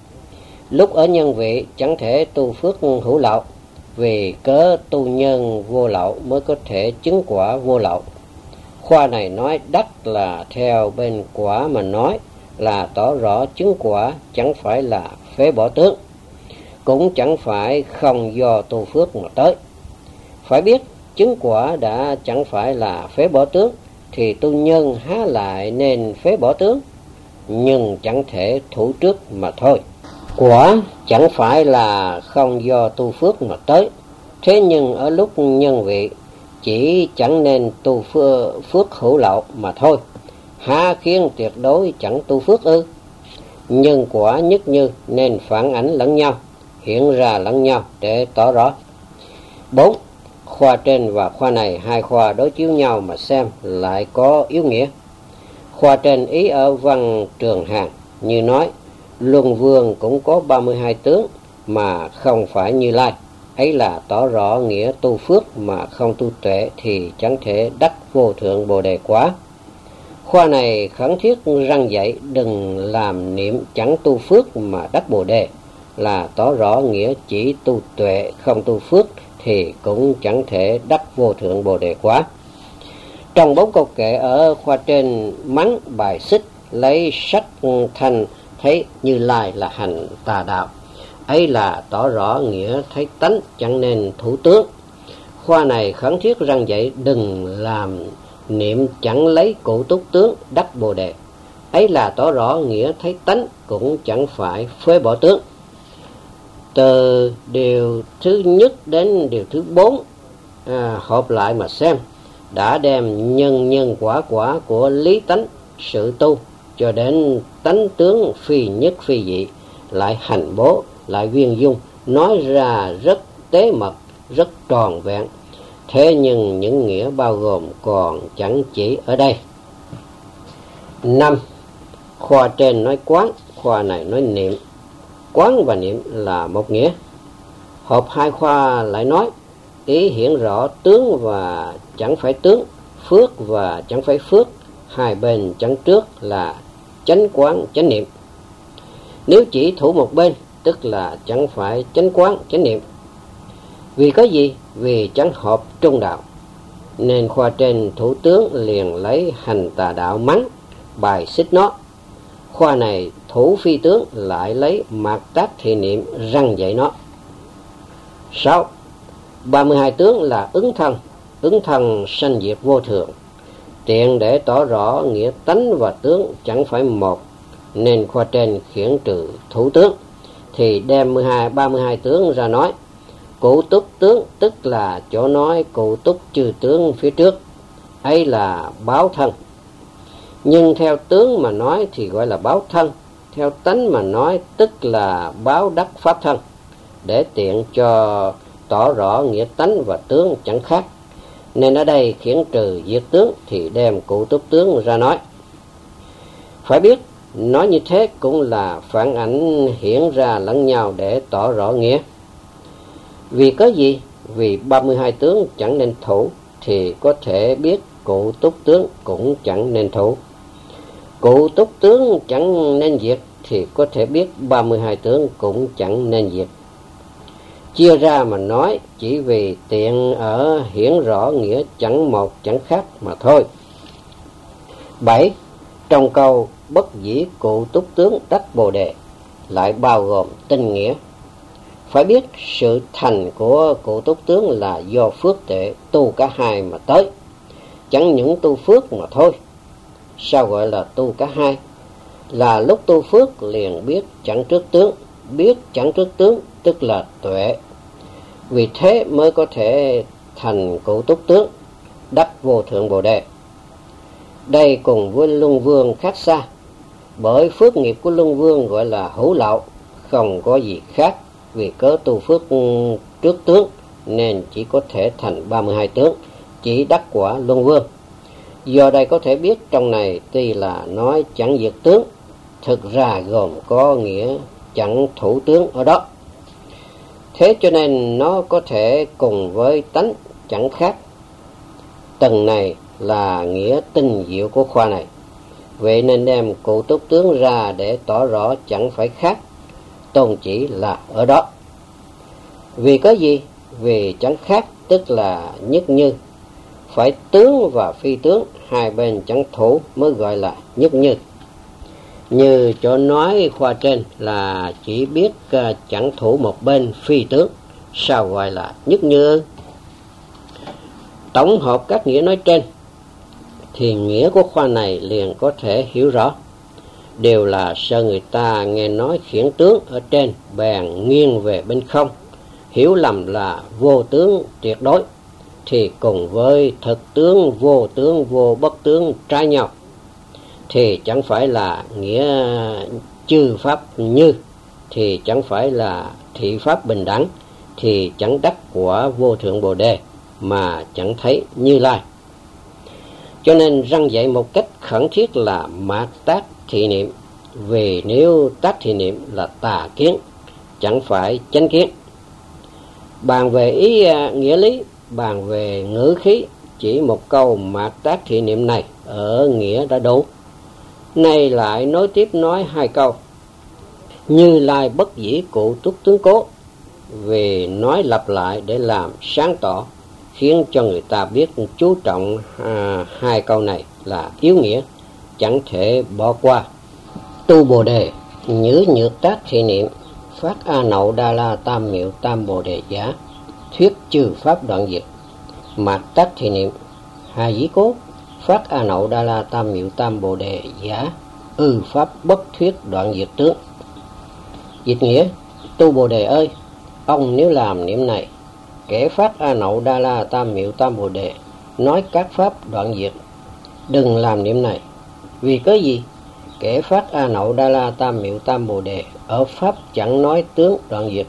Lúc ở nhân vị chẳng thể tu phước hữu lậu, vì cớ tu nhân vô lậu mới có thể chứng quả vô lậu. Khoa này nói đắc là theo bên quả mà nói, là tỏ rõ chứng quả chẳng phải là phế bỏ tướng, cũng chẳng phải không do tu phước mà tới. Phải biết chứng quả đã chẳng phải là phế bỏ tướng, thì tu nhân há lại nên phế bỏ tướng, nhưng chẳng thể thủ trước mà thôi. Quả chẳng phải là không do tu phước mà tới, thế nhưng ở lúc nhân vị chỉ chẳng nên tu phước hữu lậu mà thôi, há khiến tuyệt đối chẳng tu phước ư? Nhân quả nhất như nên phản ảnh lẫn nhau, hiện ra lẫn nhau để tỏ rõ. 4. Khoa trên và khoa này, hai khoa đối chiếu nhau mà xem lại có yếu nghĩa. Khoa trên ý ở văn Trường Hàn như nói Luân Vương cũng có 32 tướng mà không phải Như Lai, ấy là tỏ rõ nghĩa tu phước mà không tu tuệ thì chẳng thể đắc vô thượng bồ đề quả. Khoa này khẩn thiết răng dạy đừng làm niệm chẳng tu phước mà đắc bồ đề, là tỏ rõ nghĩa chỉ tu tuệ không tu phước thì cũng chẳng thể đắc vô thượng bồ đề quả. Trong 4 câu kệ ở khoa trên mắng bài xích lấy sách thanh thấy Như Lai là hành tà đạo, ấy là tỏ rõ nghĩa thấy tánh chẳng nên thủ tướng. Khoa này khẩn thiết răng dạy đừng làm niệm chẳng lấy cụ túc tướng đắc bồ đề, ấy là tỏ rõ nghĩa thấy tánh cũng chẳng phải phế bỏ tướng. Từ điều thứ nhất đến điều thứ 4 hợp lại mà xem, đã đem nhân quả của lý tánh sự tu cho đến tánh tướng phi nhất phi dị, lại hành bố, lại viên dung, nói ra rất tế mật, rất tròn vẹn. Thế nhưng những nghĩa bao gồm còn chẳng chỉ ở đây. 5. Khoa trên nói quán, khoa này nói niệm. Quán và niệm là một nghĩa. Hợp hai khoa lại nói ý hiển rõ tướng và chẳng phải tướng, phước và chẳng phải phước, hai bên chẳng trước là chánh quán chánh niệm. Nếu chỉ thủ một bên tức là chẳng phải chánh quán chánh niệm. Vì có gì? Vì chẳng hợp trung đạo, nên khoa trên thủ tướng liền lấy hành tà đạo mắng bài xích nó. Khoa này thủ phi tướng lại lấy mạt tác thị niệm răng dạy nó. 6. 32 tướng là ứng thân sanh diệt vô thường. Tiện để tỏ rõ nghĩa tánh và tướng chẳng phải một, nên khoa trên khiển trừ thủ tướng, thì đem 32 tướng ra nói. Cụ túc tướng tức là chỗ nói cụ túc chư tướng phía trước, ấy là báo thân. Nhưng theo tướng mà nói thì gọi là báo thân, theo tánh mà nói tức là báo đắc pháp thân, để tiện cho tỏ rõ nghĩa tánh và tướng chẳng khác. Nên ở đây khiển trừ diệt tướng thì đem cụ túc tướng ra nói. Phải biết, nói như thế cũng là phản ảnh hiển ra lẫn nhau để tỏ rõ nghĩa. Vì có gì? Vì 32 tướng chẳng nên thủ, thì có thể biết cụ túc tướng cũng chẳng nên thủ. Cụ túc tướng chẳng nên diệt, thì có thể biết 32 tướng cũng chẳng nên diệt. Chia ra mà nói chỉ vì tiện ở hiển rõ nghĩa chẳng một chẳng khác mà thôi. 7. Trong câu bất dĩ cụ túc tướng đắc Bồ Đề lại bao gồm tinh nghĩa. Phải biết sự thành của cụ túc tướng là do phước tuệ tu cả hai mà tới, chẳng những tu phước mà thôi. Sao gọi là tu cả hai? Là lúc tu phước liền biết chẳng trước tướng, biết chẳng trước tướng tức là tuệ. Vì thế mới có thể thành cụ túc tướng, đắc vô thượng Bồ Đề. Đây cùng với Luân Vương khác xa, bởi phước nghiệp của Luân Vương gọi là hữu lậu, không có gì khác. Vì cớ tu phước trước tướng nên chỉ có thể thành 32 tướng, chỉ đắc quả Luân Vương. Do đây có thể biết trong này tuy là nói chẳng diệt tướng, thực ra gồm có nghĩa chẳng thủ tướng ở đó. Thế cho nên nó có thể cùng với tánh chẳng khác. Tầng này là nghĩa tinh diệu của khoa này. Vậy nên đem cụ túc tướng ra để tỏ rõ chẳng phải khác, tôn chỉ là ở đó. Vì có gì? Vì chẳng khác tức là nhất như. Phải tướng và phi tướng hai bên chẳng thủ mới gọi là nhất như. Như chỗ nói khoa trên là chỉ biết chẳng thủ một bên phi tướng, sao gọi là nhất như? Tổng hợp các nghĩa nói trên thì nghĩa của khoa này liền có thể hiểu rõ. Đều là sợ người ta nghe nói khiển tướng ở trên bèn nghiêng về bên không, hiểu lầm là vô tướng tuyệt đối, thì cùng với thực tướng vô bất tướng trái nhau, thì chẳng phải là nghĩa chư pháp như, thì chẳng phải là thị pháp bình đẳng, thì chẳng đắc quả vô thượng Bồ Đề, mà chẳng thấy Như Lai. Cho nên răng dạy một cách khẩn thiết là mạt tác thị niệm, vì nếu tác thị niệm là tà kiến, chẳng phải chánh kiến. Bàn về ý nghĩa lý, bàn về ngữ khí, chỉ một câu mạt tác thị niệm này ở nghĩa đã đủ. Nay lại nối tiếp nói hai câu Như Lai bất dĩ cụ túc tướng cố, vì nói lặp lại để làm sáng tỏ, khiến cho người ta biết chú trọng hai câu này là yếu nghĩa, chẳng thể bỏ qua. Tu Bồ Đề nhữ nhược tác thị niệm, phát A Nậu Đa La Tam Miệu Tam Bồ Đề Giá, thuyết chư pháp đoạn diệt. Mạt tác thị niệm, hà dĩ cố, phát A Nậu Đa La Tam Miệu Tam Bồ Đề Giá, pháp bất thuyết đoạn diệt tướng. Dịch nghĩa, tu Bồ Đề ơi, ông nếu làm niệm này, kẻ phát A Nậu Đa La Tam Miệu Tam Bồ Đề nói các pháp đoạn diệt, đừng làm niệm này. Vì có gì? Kẻ phát A Nậu Đa La Tam Miệu Tam Bồ Đề ở pháp chẳng nói tướng đoạn diệt.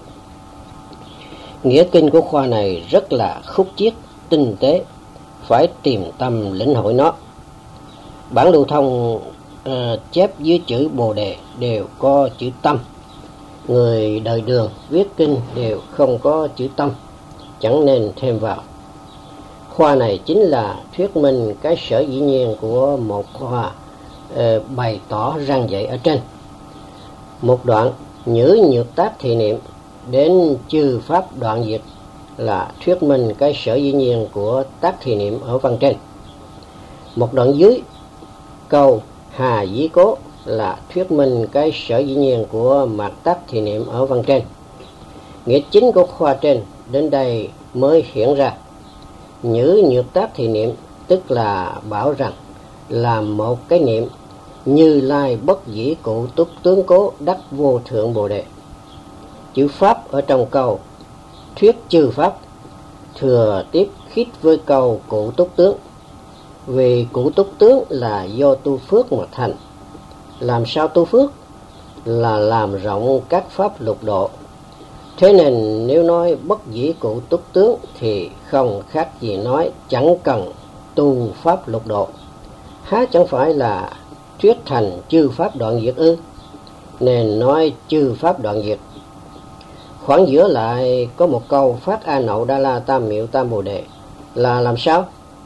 Nghĩa kinh của khoa này rất là khúc chiết, tinh tế, phải tìm tâm lĩnh hội nó. Bản lưu thông chép dưới chữ Bồ Đề đều có chữ tâm. Người đời Đường viết kinh đều không có chữ tâm, chẳng nên thêm vào. Khoa này chính là thuyết minh cái sở dĩ nhiên của một khoa bày tỏ răng dạy ở trên. Một đoạn nhữ nhược tác thị niệm đến chư pháp đoạn diệt là thuyết minh cái sở dĩ nhiên của tác thị niệm ở văn trên. Một đoạn dưới câu hà dĩ cố là thuyết minh cái sở dĩ nhiên của mạt tác thị niệm ở văn trên. Nghĩa chính của khoa trên đến đây mới hiện ra. Nhữ nhược tác thị niệm tức là bảo rằng làm một cái niệm Như Lai bất dĩ cụ túc tướng cố đắc vô thượng Bồ Đề. Chữ Pháp ở trong câu thuyết chư Pháp thừa tiếp khít với câu cụ túc tướng. Vì cụ túc tướng là do tu phước mà thành. Làm sao tu phước? Là làm rộng các pháp lục độ. Thế nên nếu nói bất dĩ cụ túc tướng thì không khác gì nói chẳng cần tu pháp lục độ. Há chẳng phải là thuyết thành chư pháp đoạn diệt ư? Nên nói chư pháp đoạn diệt. Khoảng giữa lại có một câu phát A Nậu Đa La Tam Miệu Tam Bồ Đề là làm sao?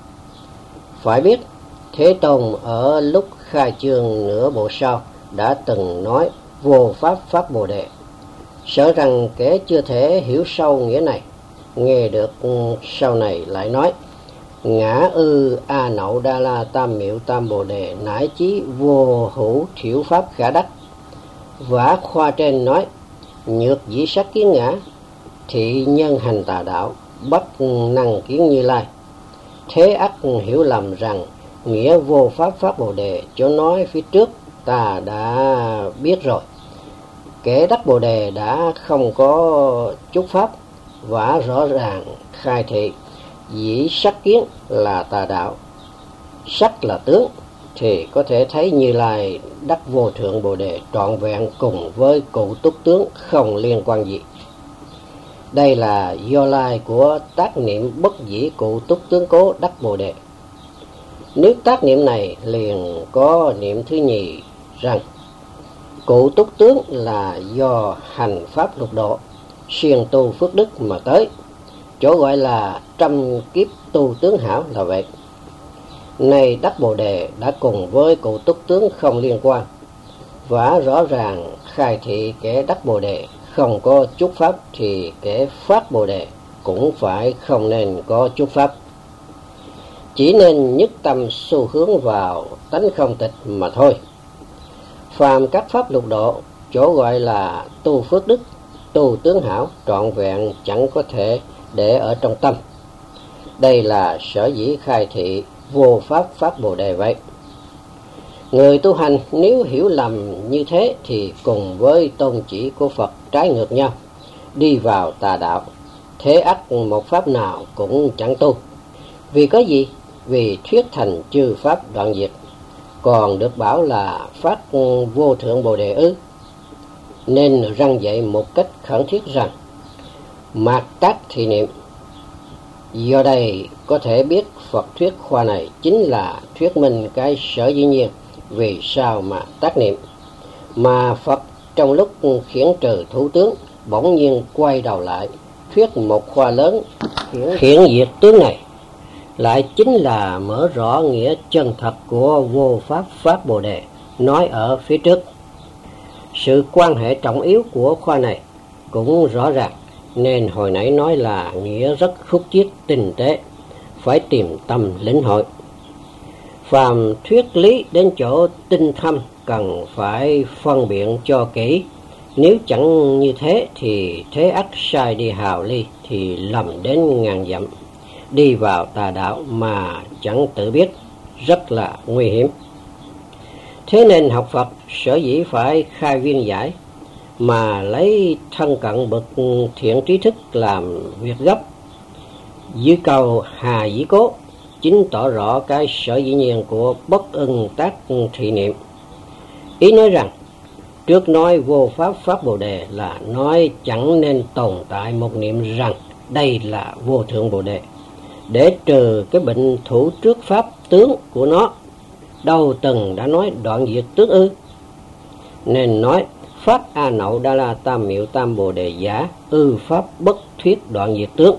Phải biết Thế Tôn ở lúc khai chương nửa bộ sau đã từng nói vô pháp pháp Bồ Đề. Sợ rằng kẻ chưa thể hiểu sâu nghĩa này, nghe được sau này lại nói ngã ư A Nậu Đa La Tam Miệu Tam Bồ Đề nải chí vô hữu thiểu pháp khả đắc. Vả khoa trên nói nhược dĩ sắc kiến ngã, thị nhân hành tà đạo, bất năng kiến Như Lai. Thế ắt hiểu lầm rằng nghĩa vô pháp pháp Bồ Đề chỗ nói phía trước ta đã biết rồi. Kẻ đắc Bồ Đề đã không có chút pháp, và rõ ràng khai thị dĩ sắc kiến là tà đạo, sắc là tướng, thì có thể thấy Như Lai đắc vô thượng Bồ Đề trọn vẹn cùng với cụ túc tướng không liên quan gì. Đây là do lai của tác niệm bất dĩ cụ túc tướng cố đắc Bồ Đề. Nếu tác niệm này liền có niệm thứ nhì rằng cụ túc tướng là do hành pháp lục độ, siêng tu phước đức mà tới, chỗ gọi là trăm kiếp tu tướng hảo là vậy. Này đắc Bồ Đề đã cùng với cụ túc tướng không liên quan, và rõ ràng khai thị kẻ đắc Bồ Đề không có chút pháp thì kẻ phát Bồ Đề cũng phải không nên có chút pháp. Chỉ nên nhất tâm xu hướng vào tánh không tịch mà thôi. Phàm các pháp lục độ, chỗ gọi là tu phước đức, tu tướng hảo trọn vẹn chẳng có thể để ở trong tâm. Đây là sở dĩ khai thị vô pháp pháp Bồ Đề vậy. Người tu hành nếu hiểu lầm như thế thì cùng với tôn chỉ của Phật trái ngược nhau, đi vào tà đạo. Thế ắt một pháp nào cũng chẳng tu. Vì có gì? Vì thuyết thành chư pháp đoạn diệt, còn được bảo là phát vô thượng Bồ Đề ư? Nên răng dạy một cách khẩn thiết rằng mạt tác thị niệm. Do đây có thể biết Phật thuyết khoa này chính là thuyết minh cái sở dĩ nhiên vì sao mà tác niệm. Mà Phật trong lúc khiển trừ thủ tướng bỗng nhiên quay đầu lại thuyết một khoa lớn khiển diệt tướng này, lại chính là mở rõ nghĩa chân thật của vô pháp pháp Bồ Đề nói ở phía trước. Sự quan hệ trọng yếu của khoa này cũng rõ ràng, nên hồi nãy nói là nghĩa rất khúc chiết tinh tế, phải tìm tâm lĩnh hội. Phàm thuyết lý đến chỗ tinh thâm cần phải phân biện cho kỹ. Nếu chẳng như thế thì thế ắt sai đi hào ly, thì lầm đến ngàn dặm, đi vào tà đạo mà chẳng tự biết, rất là nguy hiểm. Thế nên học Phật sở dĩ phải khai viên giải, mà lấy thân cận bậc thiện trí thức làm việc gấp. Dưới câu hà dĩ cố chính tỏ rõ cái sở dĩ nhiên của bất ưng tác thị niệm. Ý nói rằng trước nói vô pháp pháp Bồ Đề là nói chẳng nên tồn tại một niệm rằng đây là vô thượng Bồ Đề, để trừ cái bệnh thủ trước pháp tướng của nó. Đâu từng đã nói đoạn diệt tướng ư? Nên nói phát A Nậu Đa La Tam Miệu Tam Bồ Đề giả ư pháp bất thuyết đoạn diệt tướng.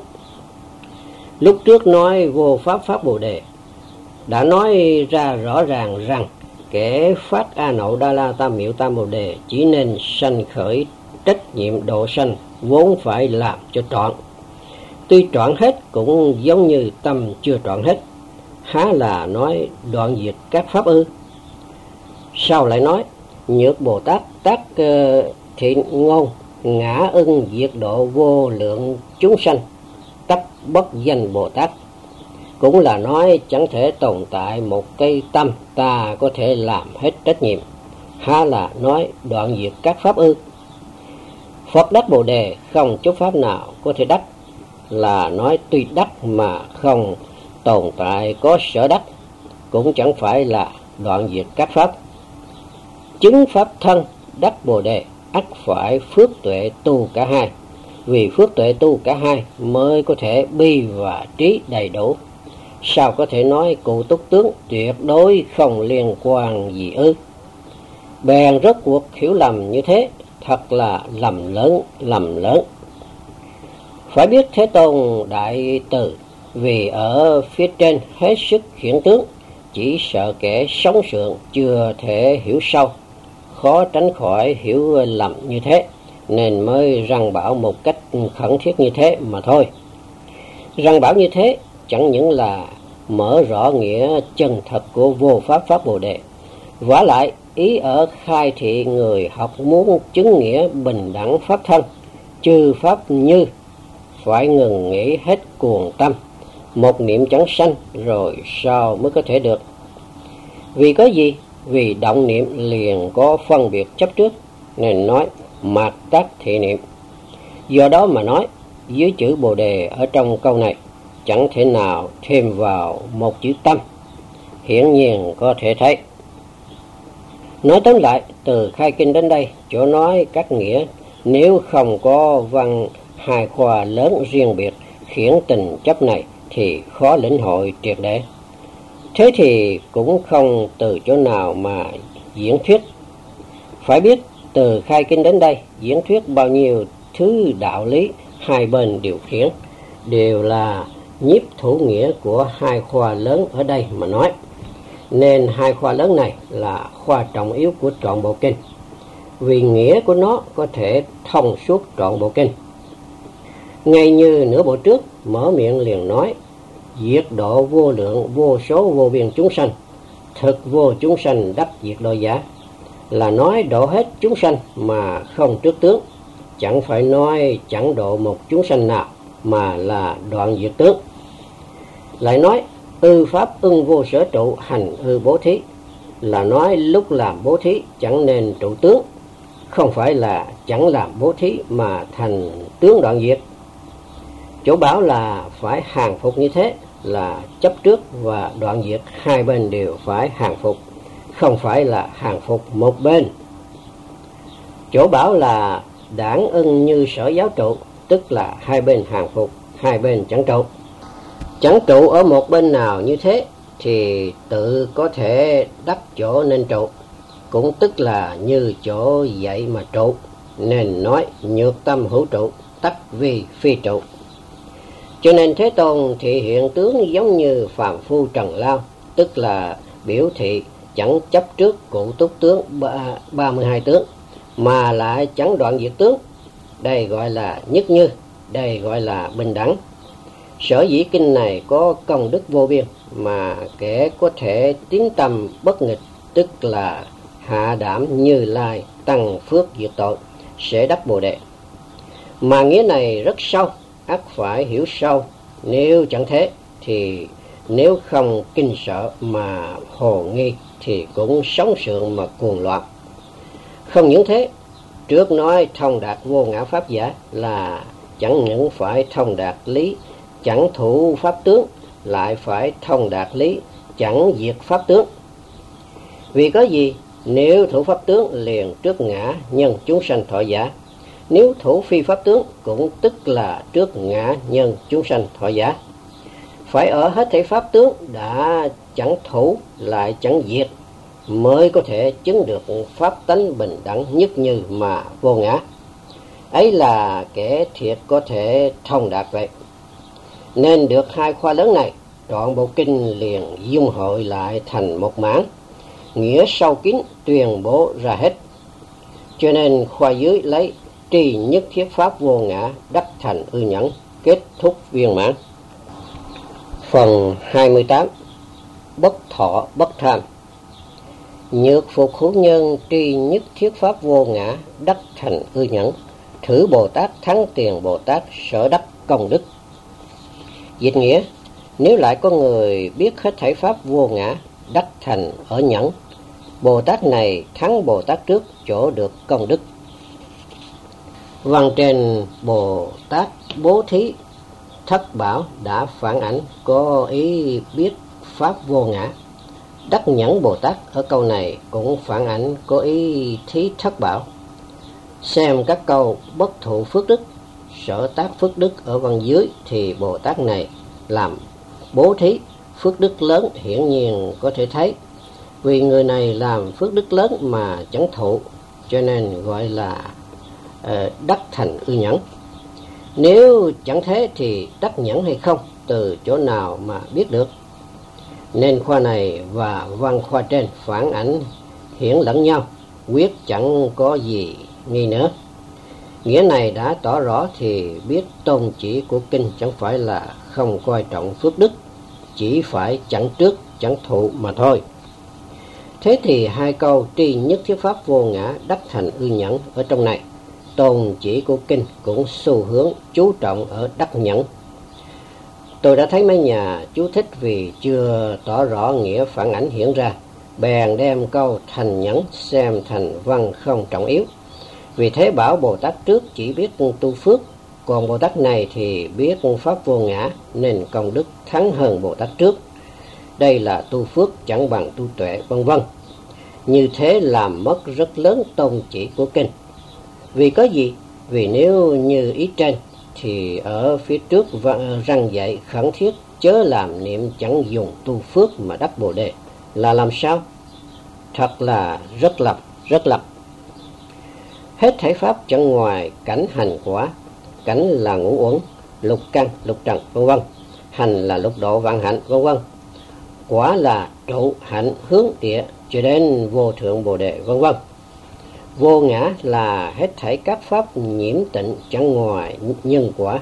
Lúc trước nói vô pháp pháp Bồ Đề đã nói ra rõ ràng rằng kẻ phát A Nậu Đa La Tam Miệu Tam Bồ Đề chỉ nên sanh khởi trách nhiệm độ sanh, vốn phải làm cho trọn. Tuy trọn hết cũng giống như tâm chưa trọn hết, há là nói đoạn diệt các pháp ư? Sau lại nói nhược Bồ Tát tác thiện ngôn, ngã ưng diệt độ vô lượng chúng sanh, tắc bất danh Bồ Tát. Cũng là nói chẳng thể tồn tại một cây tâm ta có thể làm hết trách nhiệm. Há là nói đoạn diệt các pháp ư? Phật đắc Bồ Đề không chút pháp nào có thể đắc, là nói tuy đắc mà không tồn tại có sở đắc, cũng chẳng phải là đoạn diệt các pháp. Chứng pháp thân đắc Bồ Đề ắt phải phước tuệ tu cả hai, vì phước tuệ tu cả hai mới có thể bi và trí đầy đủ. Sao có thể nói cụ túc tướng tuyệt đối không liên quan gì ư? Bèn rốt cuộc hiểu lầm như thế, thật là lầm lớn. Phải biết Thế Tôn Đại Từ vì ở phía trên hết sức khiển tướng, chỉ sợ kẻ sống sượng chưa thể hiểu sâu, khó tránh khỏi hiểu lầm như thế, nên mới răn bảo một cách khẩn thiết như thế mà thôi. Răn bảo như thế chẳng những là mở rõ nghĩa chân thật của vô pháp Pháp Bồ Đề, vả lại ý ở khai thị người học muốn chứng nghĩa bình đẳng pháp thân, chư pháp như phải ngừng nghĩ hết cuồng tâm, một niệm chẳng sanh rồi sao mới có thể được. Vì có gì? Vì động niệm liền có phân biệt chấp trước, nên nói mạt tác thị niệm. Do đó mà nói dưới chữ Bồ Đề ở trong câu này chẳng thể nào thêm vào một chữ tâm, hiển nhiên có thể thấy. Nói tóm lại, từ khai kinh đến đây, chỗ nói các nghĩa nếu không có văn hai khoa lớn riêng biệt khiển tình chấp này thì khó lĩnh hội triệt để. Thế thì cũng không từ chỗ nào mà diễn thuyết. Phải biết từ khai kinh đến đây diễn thuyết bao nhiêu thứ đạo lý hai bên điều khiển, đều là nhiếp thủ nghĩa của hai khoa lớn ở đây mà nói. Nên hai khoa lớn này là khoa trọng yếu của trọn bộ kinh, vì nghĩa của nó có thể thông suốt trọn bộ kinh. Ngay như nửa bộ trước mở miệng liền nói diệt độ vô lượng vô số vô biên chúng sanh, thực vô chúng sanh đắc diệt độ giả, là nói độ hết chúng sanh mà không trước tướng, chẳng phải nói chẳng độ một chúng sanh nào, mà là đoạn diệt tướng. Lại nói ư pháp ưng vô sở trụ hành ư bố thí, là nói lúc làm bố thí chẳng nên trụ tướng, không phải là chẳng làm bố thí mà thành tướng đoạn diệt. Chỗ bảo là phải hàng phục như thế là chấp trước và đoạn diệt hai bên đều phải hàng phục, không phải là hàng phục một bên. Chỗ bảo là đảng ưng như sở giáo trụ, tức là hai bên hàng phục, hai bên chẳng trụ. Chẳng trụ ở một bên nào như thế thì tự có thể đắc chỗ nên trụ, cũng tức là như chỗ dậy mà trụ, nên nói nhược tâm hữu trụ, tắc vi phi trụ. Cho nên Thế Tôn thị hiện tướng giống như phàm phu trần lao, tức là biểu thị chẳng chấp trước cụ túc tướng 32 tướng, mà lại chẳng đoạn diệt tướng. Đây gọi là nhất như, đây gọi là bình đẳng. Sở dĩ kinh này có công đức vô biên, mà kẻ có thể tiến tâm bất nghịch, tức là hạ đảm Như Lai tăng phước diệt tội, sẽ đắc Bồ Đề. Mà nghĩa này rất sâu, ắt phải hiểu sâu. Nếu chẳng thế thì nếu không kinh sợ mà hồ nghi thì cũng sống sượng mà cuồng loạn. Không những thế, trước nói thông đạt vô ngã pháp giả là chẳng những phải thông đạt lý chẳng thủ pháp tướng, lại phải thông đạt lý chẳng diệt pháp tướng. Vì có gì? Nếu thủ pháp tướng liền trước ngã nhân chúng sanh thọ giả, nếu thủ phi pháp tướng cũng tức là trước ngã nhân chúng sanh thọ giả. Phải ở hết thảy pháp tướng đã chẳng thủ lại chẳng diệt mới có thể chứng được pháp tánh bình đẳng nhất như mà vô ngã. Ấy là kẻ thiệt có thể thông đạt vậy. Nên được hai khoa lớn này, trọn bộ kinh liền dung hội lại thành một mảng, nghĩa sâu kín tuyên bố ra hết. Cho nên khoa dưới lấy tri nhất thiết pháp vô ngã đắc thành ư nhẫn, kết thúc viên mãn. Phần 28. Bất thọ bất tham. Nhược phục hữu nhân tri nhất thiết pháp vô ngã đắc thành ư nhẫn, thử Bồ Tát thắng tiền Bồ Tát sở đắc công đức. Dịch nghĩa, Nếu lại có người biết hết thảy pháp vô ngã, đắc thành ở nhẫn, Bồ Tát này thắng Bồ Tát trước chỗ được công đức. Văn trên Bồ Tát bố thí thất bảo đã phản ảnh có ý biết pháp vô ngã. Đắc nhẫn Bồ Tát ở câu này cũng phản ảnh có ý thí thất bảo. Xem các câu bất thụ phước đức, sở tác phước đức ở văn dưới thì Bồ Tát này làm bố thí phước đức lớn, hiển nhiên có thể thấy. Vì người này làm phước đức lớn mà chẳng thụ, cho nên gọi là đắc thành ư nhẫn. Nếu chẳng thế thì đắc nhẫn hay không, từ chỗ nào mà biết được? Nên khoa này và văn khoa trên phản ảnh hiển lẫn nhau, quyết chẳng có gì nghi nữa. Nghĩa này đã tỏ rõ thì biết tôn chỉ của kinh chẳng phải là không coi trọng phước đức, chỉ phải chẳng trước chẳng thụ mà thôi. Thế thì hai câu tri nhất thiết pháp vô ngã đắc thành ư nhẫn ở trong này, tôn chỉ của kinh cũng xu hướng chú trọng ở đắc nhẫn. Tôi đã thấy mấy nhà chú thích vì chưa tỏ rõ nghĩa phản ảnh hiện ra, bèn đem câu thành nhẫn xem thành văn không trọng yếu. Vì thế bảo Bồ Tát trước chỉ biết tu phước, còn Bồ Tát này thì biết pháp vô ngã, nên công đức thắng hơn Bồ Tát trước. Đây là tu phước chẳng bằng tu tuệ, vân vân. Như thế làm mất rất lớn tôn chỉ của kinh. Vì có gì? Vì nếu như ý trên thì ở phía trước răng dạy khẩn thiết chớ làm niệm chẳng dùng tu phước mà đắc Bồ Đề là làm sao? Thật là rất lập. Hết thảy pháp chẳng ngoài cảnh hành quả. Cảnh là ngũ uẩn, lục căn, lục trần, vân vân. Hành là lục độ vạn hạnh, vân vân. Quả là trụ hạnh hướng địa cho đến vô thượng Bồ Đề, vân vân. Vô ngã là hết thảy các pháp nhiễm tịnh chẳng ngoài nhân quả.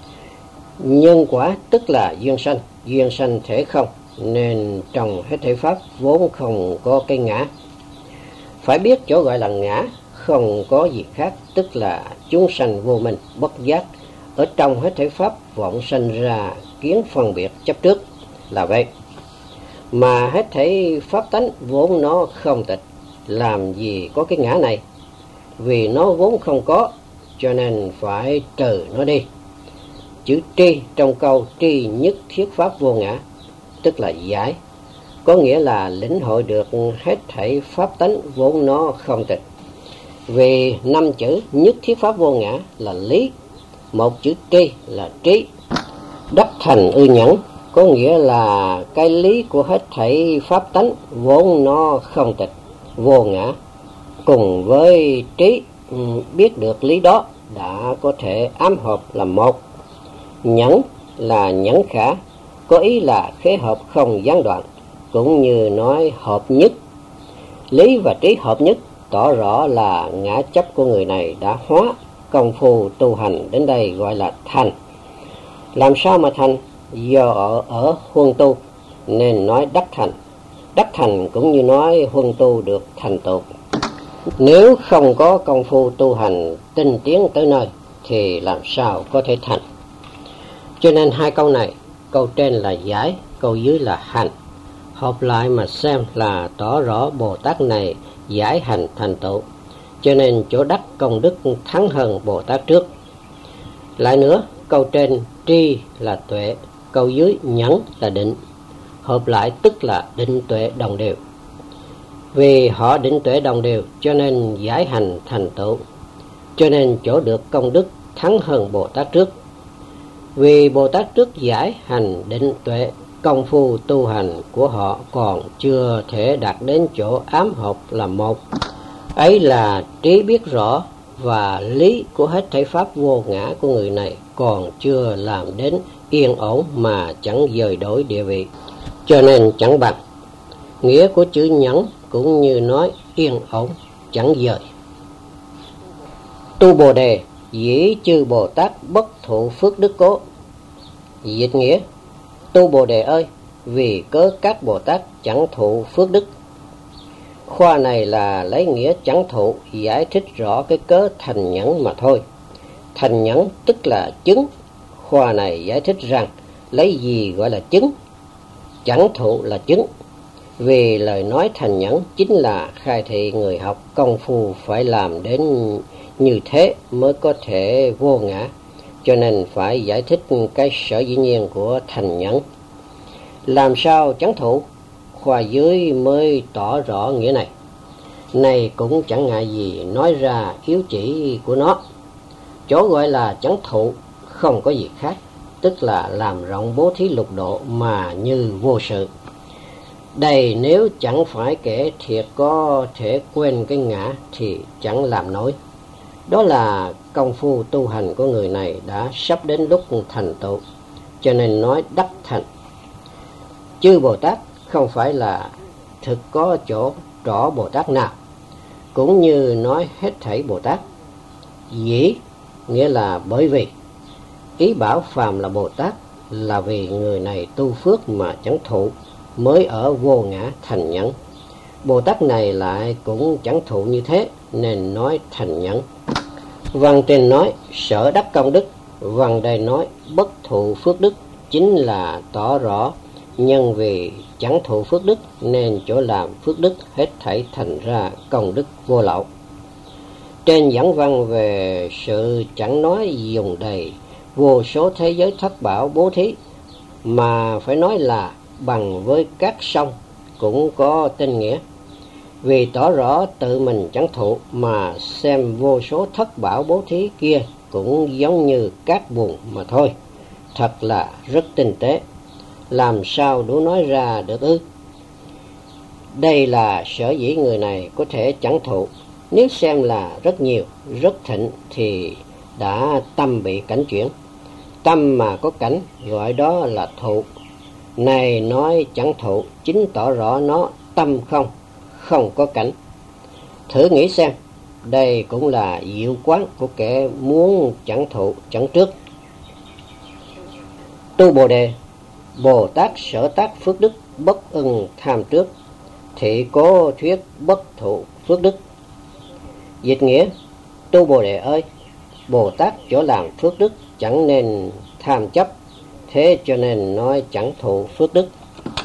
Nhân quả tức là duyên sanh thể không, nên trong hết thảy pháp vốn không có cái ngã. Phải biết chỗ gọi là ngã không có gì khác, tức là chúng sanh vô minh, bất giác. Ở trong hết thảy pháp vọng sanh ra kiến phân biệt chấp trước là vậy. Mà hết thảy pháp tánh vốn nó không tịch, làm gì có cái ngã này? Vì nó vốn không có, cho nên phải trừ nó đi. Chữ tri trong câu tri nhất thiết pháp vô ngã, tức là giải, có nghĩa là lĩnh hội được hết thảy pháp tánh vốn nó không tịch. Vì 5 chữ nhất thiết pháp vô ngã là lý, một chữ tri là trí. Đắc thành ư nhẫn có nghĩa là cái lý của hết thảy pháp tánh vốn nó không tịch, vô ngã. Cùng với trí biết được lý đó đã có thể ám hợp làm một. Nhẫn là nhẫn khả, có ý là khế hợp không gián đoạn, cũng như nói hợp nhất. Lý và trí hợp nhất tỏ rõ là ngã chấp của người này đã hóa, công phu tu hành đến đây gọi là thành. Làm sao mà thành? Do ở huân tu nên nói đắc thành. Đắc thành cũng như nói huân tu được thành tựu. Nếu không có công phu tu hành tinh tiến tới nơi thì làm sao có thể thành? Cho nên hai câu này, câu trên là giải, câu dưới là hành. Hợp lại mà xem là tỏ rõ Bồ Tát này giải hành thành tựu, cho nên chỗ đắc công đức thắng hơn Bồ Tát trước. Lại nữa, câu trên tri là tuệ, câu dưới nhẫn là định. Hợp lại tức là định tuệ đồng đều. Vì họ định tuệ đồng đều cho nên giải hành thành tựu, cho nên chỗ được công đức thắng hơn Bồ Tát trước. Vì Bồ Tát trước giải hành định tuệ, công phu tu hành của họ còn chưa thể đạt đến chỗ ám hợp là một. Ấy là trí biết rõ và lý của hết thảy pháp vô ngã của người này còn chưa làm đến yên ổn mà chẳng dời đổi địa vị, cho nên chẳng bằng. Nghĩa của chữ nhẫn cũng như nói yên ổn, chẳng dời. Tu Bồ Đề, dĩ chư Bồ Tát bất thụ phước đức cố. Dịch nghĩa, tu Bồ Đề ơi, vì cớ các Bồ Tát chẳng thụ phước đức. Khoa này là lấy nghĩa chẳng thụ giải thích rõ cái cớ thành nhẫn mà thôi. Thành nhẫn tức là chứng. Khoa này giải thích rằng lấy gì gọi là chứng? Chẳng thụ là chứng. Vì lời nói thành nhẫn chính là khai thị người học công phu phải làm đến như thế mới có thể vô ngã, cho nên phải giải thích cái sở dĩ nhiên của thành nhẫn. Làm sao chẳng thụ? Khoa dưới mới tỏ rõ nghĩa này. Này cũng chẳng ngại gì nói ra yếu chỉ của nó. Chỗ gọi là chẳng thụ không có gì khác, tức là làm rộng bố thí lục độ mà như vô sự. Đây nếu chẳng phải kẻ thiệt có thể quên cái ngã thì chẳng làm nổi. Đó là công phu tu hành của người này đã sắp đến lúc thành tựu, cho nên nói đắc thành. Chư Bồ Tát không phải là thực có chỗ rõ Bồ Tát nào, cũng như nói hết thảy Bồ Tát. Dĩ nghĩa là bởi vì. Ý bảo phàm là Bồ Tát là vì người này tu phước mà chẳng thụ, mới ở vô ngã thành nhẫn. Bồ Tát này lại cũng chẳng thụ như thế, nên nói thành nhẫn. Văn trên nói sở đắc công đức, văn đây nói bất thụ phước đức, chính là tỏ rõ nhân vì chẳng thụ phước đức nên chỗ làm phước đức hết thảy thành ra công đức vô lậu. Trên giảng văn về sự chẳng nói dùng đầy vô số thế giới thất bảo bố thí, mà phải nói là bằng với các sông cũng có tên nghĩa. Vì tỏ rõ tự mình chẳng thụ mà xem vô số thất bảo bố thí kia cũng giống như cát bùn mà thôi. Thật là rất tinh tế, làm sao đủ nói ra được ư? Đây là sở dĩ người này có thể chẳng thụ. Nếu xem là rất nhiều, rất thịnh thì đã tâm bị cảnh chuyển. Tâm mà có cảnh gọi đó là thụ. Này nói chẳng thụ chính tỏ rõ nó tâm không có cảnh. Thử nghĩ xem, đây cũng là diệu quán của kẻ muốn chẳng thụ chẳng trước. Tu Bồ Đề, Bồ Tát sở tác phước đức bất ưng tham trước, thị cố thuyết bất thụ phước đức. Dịch nghĩa, tu Bồ Đề ơi, Bồ Tát chỗ làm phước đức chẳng nên tham chấp, thế cho nên nói chẳng thụ phước đức.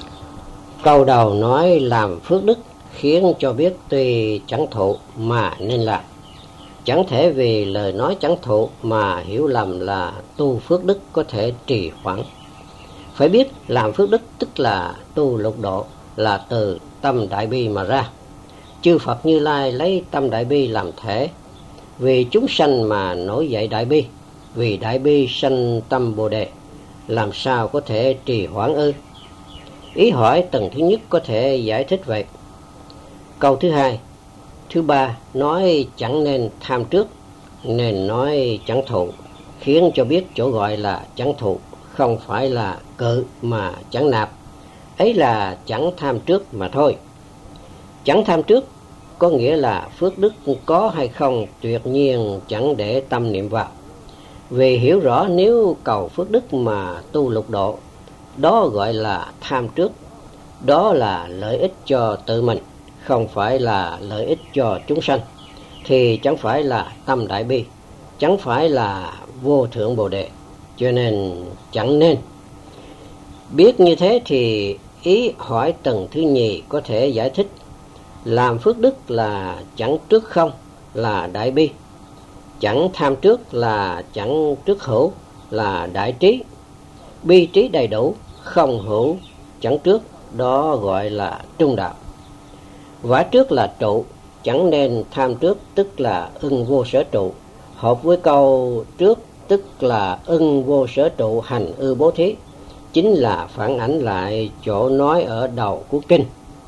Câu đầu nói làm phước đức khiến cho biết tuy chẳng thụ mà nên làm. Chẳng thể vì lời nói chẳng thụ mà hiểu lầm là tu phước đức có thể trì hoãn. Phải biết làm phước đức tức là tu lục độ, là từ tâm đại bi mà ra. Chư Phật Như Lai lấy tâm đại bi làm thể, vì chúng sanh mà nổi dậy đại bi, vì đại bi sanh tâm Bồ Đề, làm sao có thể trì hoãn ư? Ý hỏi tầng thứ nhất có thể giải thích vậy. Câu thứ hai, thứ ba nói chẳng nên tham trước, nên nói chẳng thụ, khiến cho biết chỗ gọi là chẳng thụ không phải là cự mà chẳng nạp, ấy là chẳng tham trước mà thôi. Chẳng tham trước có nghĩa là phước đức có hay không tuyệt nhiên chẳng để tâm niệm vào. Vì hiểu rõ nếu cầu phước đức mà tu lục độ, đó gọi là tham trước, đó là lợi ích cho tự mình, không phải là lợi ích cho chúng sanh, thì chẳng phải là tâm đại bi, chẳng phải là vô thượng Bồ Đề, cho nên chẳng nên. Biết như thế thì ý hỏi tầng thứ nhì có thể giải thích. Làm phước đức là chẳng trước không, là đại bi. Chẳng tham trước là chẳng trước hữu, là đại trí. Bi trí đầy đủ, không hữu, chẳng trước, đó gọi là trung đạo. Vả trước là trụ, chẳng nên tham trước, tức là ưng vô sở trụ. Hợp với câu trước, tức là ưng vô sở trụ hành ư bố thí, chính là phản ảnh lại chỗ nói ở đầu của kinh.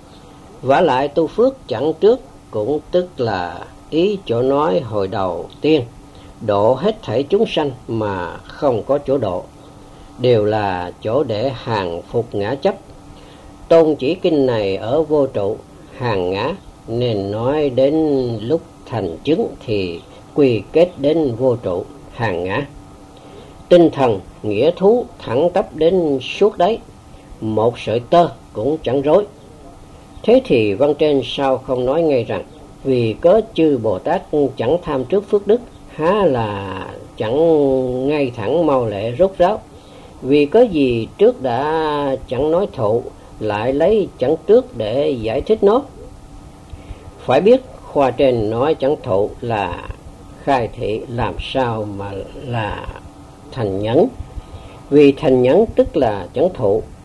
Vả lại tu phước chẳng trước cũng tức là ý chỗ nói hồi đầu tiên, độ hết thảy chúng sanh mà không có chỗ độ, đều là chỗ để hàng phục ngã chấp. Tôn chỉ kinh này ở vô trụ, hàng ngã, nên nói đến lúc thành chứng thì quy kết đến vô trụ, hàng ngã. Tinh thần, nghĩa thú thẳng tắp đến suốt đấy, một sợi tơ cũng chẳng rối. Thế thì văn trên sao không nói ngay rằng vì cớ chư Bồ Tát chẳng tham trước phước đức, há là chẳng ngay thẳng mau lẹ rốt ráo, Vì có gì trước đã chẳng nói thụ, lại lấy chẳng trước để giải thích nó. Phải biết khoa trên nói chẳng thụ là khai thị, làm sao mà là thành nhẫn. Vì thành nhẫn tức là chẳng thụ,